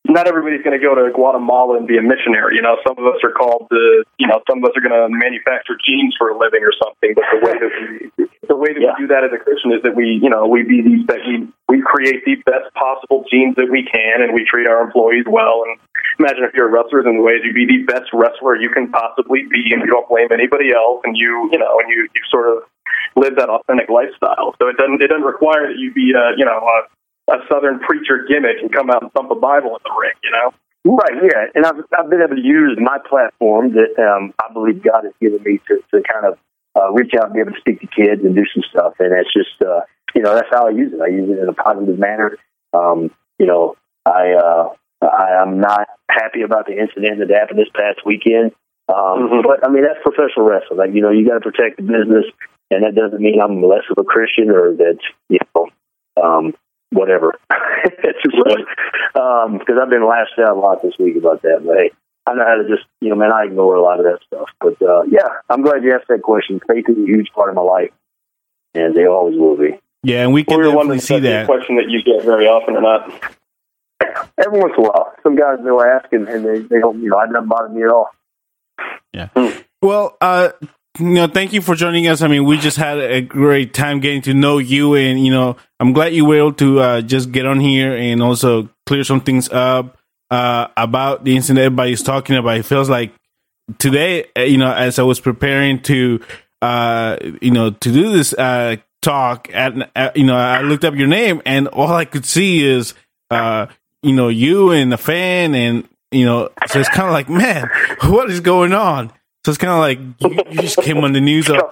not everybody's going to go to Guatemala and be a missionary. You know, some of us are called to, you know, some of us are going to manufacture jeans for a living or something. But the way that we, the way that yeah. we do that as a Christian is that we, you know, we be these that we we create the best possible jeans that we can, and we treat our employees well. And imagine if you're a wrestler, in the ways you be the best wrestler you can possibly be, and you don't blame anybody else, and you, you know, and you you sort of live that authentic lifestyle. So it doesn't it doesn't require that you be, a, you know. A, a Southern preacher gimmick and come out and thump a Bible in the ring, you know? Right, yeah. And I've, I've been able to use my platform that um, I believe God has given me to, to kind of uh, reach out and be able to speak to kids and do some stuff. And it's just, uh, you know, that's how I use it. I use it in a positive manner. Um, you know, I, uh, I, I'm not happy about the incident that happened this past weekend. Um, mm-hmm. But, I mean, that's professional wrestling. Like, you know, you got to protect the business, and that doesn't mean I'm less of a Christian or that, you know, um, whatever. It's just because um, I've been lashed out a lot this week about that. But hey, I know how to just, you know, man, I ignore a lot of that stuff. But uh, yeah, I'm glad you asked that question. Faith is a huge part of my life, and they always will be. Yeah, and we can well, definitely see that. A question that you get very often or not? Every once in a while, some guys they'll ask, and, and they they don't, you know, it doesn't bother me at all. Yeah. Hmm. Well, uh. You know, thank you for joining us. I mean, we just had a great time getting to know you, and you know, I'm glad you were able to uh, just get on here and also clear some things up uh, about the incident everybody's talking about. It feels like today, you know, as I was preparing to, uh, you know, to do this uh, talk, at, at you know, I looked up your name, and all I could see is, uh, you know, you and the fan, and you know, so it's kind of like, man, what is going on? So it's kind of like you, you just came on the news. Of,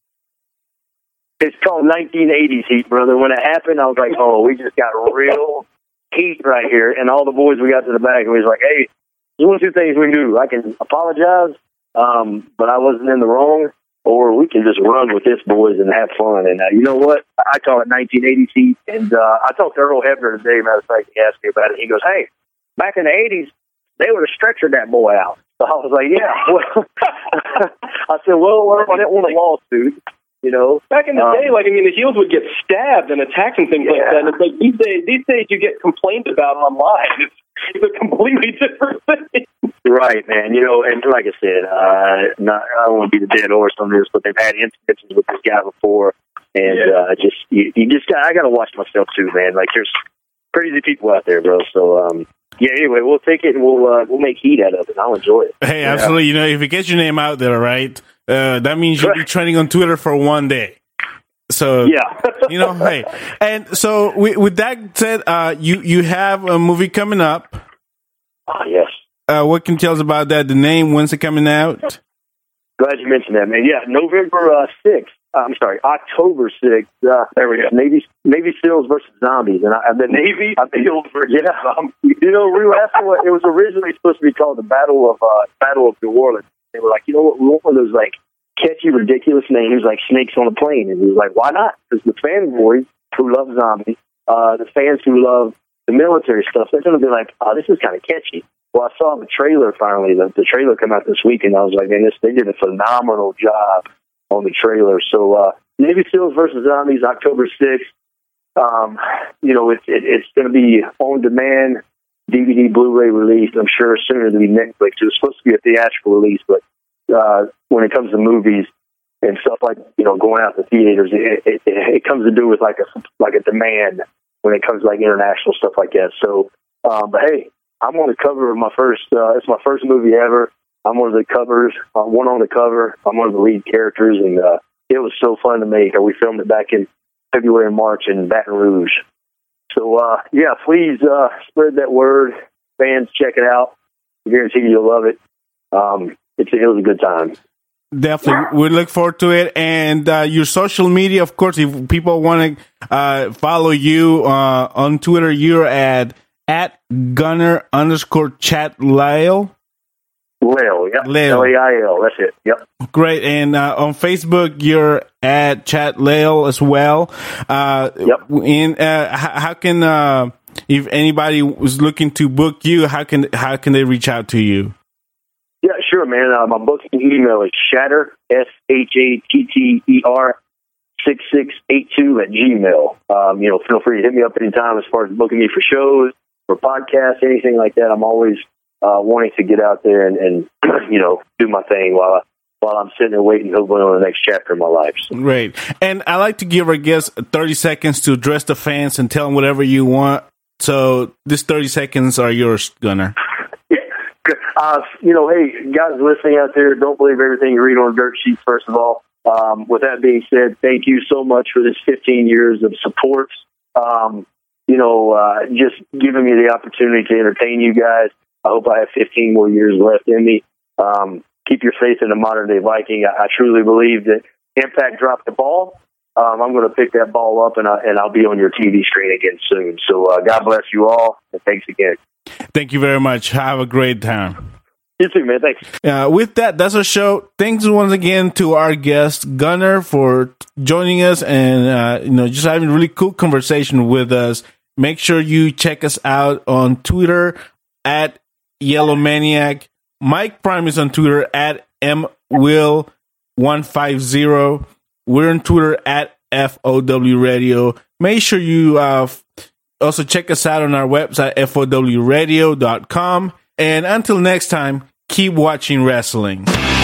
it's called nineteen eighties heat, brother. When it happened, I was like, oh, we just got real heat right here. And all the boys, we got to the back, and we was like, hey, there's one or two things we can do. I can apologize, um, but I wasn't in the wrong, or we can just run with this, boys, and have fun. And uh, you know what? I call it nineteen eighties heat. And uh, I talked to Earl Hebner today, matter of fact, he asked me about it. He goes, hey, back in the eighties, they would have stretchered that boy out. So I was like, yeah. Well, I said, well, I didn't want a lawsuit, you know. Back in the um, day, like, I mean, the heels would get stabbed and attacked and things yeah. like that. And it's like these days, these days you get complained about online. It's, it's a completely different thing. Right, man. You know, and like I said, uh, not, I don't want to be the dead horse on this, but they've had incidents with this guy before. And yeah. uh, just, you, you just got, I got to watch myself too, man. Like, there's crazy people out there, bro. So, um, yeah, anyway, we'll take it and we'll uh, we'll make heat out of it. I'll enjoy it. Hey, yeah. Absolutely. You know, if you get your name out there, right, uh, that means you'll be trending on Twitter for one day. So, yeah. you know, hey. And so, with, with that said, uh, you, you have a movie coming up. Ah, uh, yes. Uh, what can you tell us about that? The name, when's it coming out? Glad you mentioned that, man. Yeah, November uh, sixth. I'm sorry, October sixth. Uh, there we go. Navy Navy SEALs versus zombies, and I, the Navy SEALs versus yeah, zombies. You know, we were asking what it was originally supposed to be called, the Battle of uh, Battle of New Orleans. They were like, you know what, we want one of those like catchy, ridiculous names like Snakes on a Plane, and we were like, why not? Because the fanboys who love zombies, uh, the fans who love the military stuff, they're going to be like, oh, this is kind of catchy. Well, I saw the trailer finally. The, the trailer come out this week, and I was like, man, this they did a phenomenal job on the trailer. So uh, Navy SEALs versus Zombies, October sixth. Um, you know, it's it, it's going to be on demand, D V D, Blu-ray release. I'm sure sooner than Netflix. It was supposed to be a theatrical release, but uh, when it comes to movies and stuff like, you know, going out to theaters, it, it, it, it comes to do with like a like a demand when it comes to like international stuff like that. So, um, but hey, I'm on the cover of my first. Uh, it's my first movie ever. I'm one of the covers, uh, one on the cover. I'm one of the lead characters, and uh, it was so fun to make. We filmed it back in February and March in Baton Rouge. So, uh, yeah, please uh, spread that word. Fans, check it out. I guarantee you you'll love it. Um, it's, it was a good time. Definitely. We look forward to it. And uh, your social media, of course, if people want to uh, follow you uh, on Twitter, you're at, at Gunner underscore Chat Lyle. Lyle, yeah. Lyle. L A I L, that's it, yep. Great. And uh, on Facebook, you're at Chat Lyle as well. Uh, yep. And uh, how, how can, uh, if anybody was looking to book you, how can how can they reach out to you? Yeah, sure, man. Uh, my booking email is shatter, S H A T T E R, six six eight two at Gmail. Um, you know, feel free to hit me up anytime as far as booking me for shows. for podcasts, anything like that. I'm always uh, wanting to get out there and, and you know, do my thing while I, while I'm sitting there waiting hopefully on the next chapter of my life. So. Great. And I like to give our guests thirty seconds to address the fans and tell them whatever you want. So this thirty seconds are yours, Gunner. Uh, you know, hey, guys listening out there, don't believe everything you read on dirt sheets, first of all. Um, with that being said, thank you so much for this fifteen years of support. Um, you know, uh, just giving me the opportunity to entertain you guys. I hope I have fifteen more years left in me. Um, keep your faith in the modern day Viking. I, I truly believe that Impact dropped the ball. Um, I'm going to pick that ball up, and, I, and I'll be on your T V screen again soon. So uh, God bless you all, and thanks again. Thank you very much. Have a great time. You too, man. Thanks. Uh, with that, that's our show. Thanks once again to our guest, Gunner, for joining us and uh, you know just having a really cool conversation with us. Make sure you check us out on Twitter at Yellow Maniac. Mike Prime is on Twitter at M Will one five zero. We're on Twitter at F O W Radio. Make sure you uh, also check us out on our website, F O W radio dot com. And until next time, keep watching wrestling.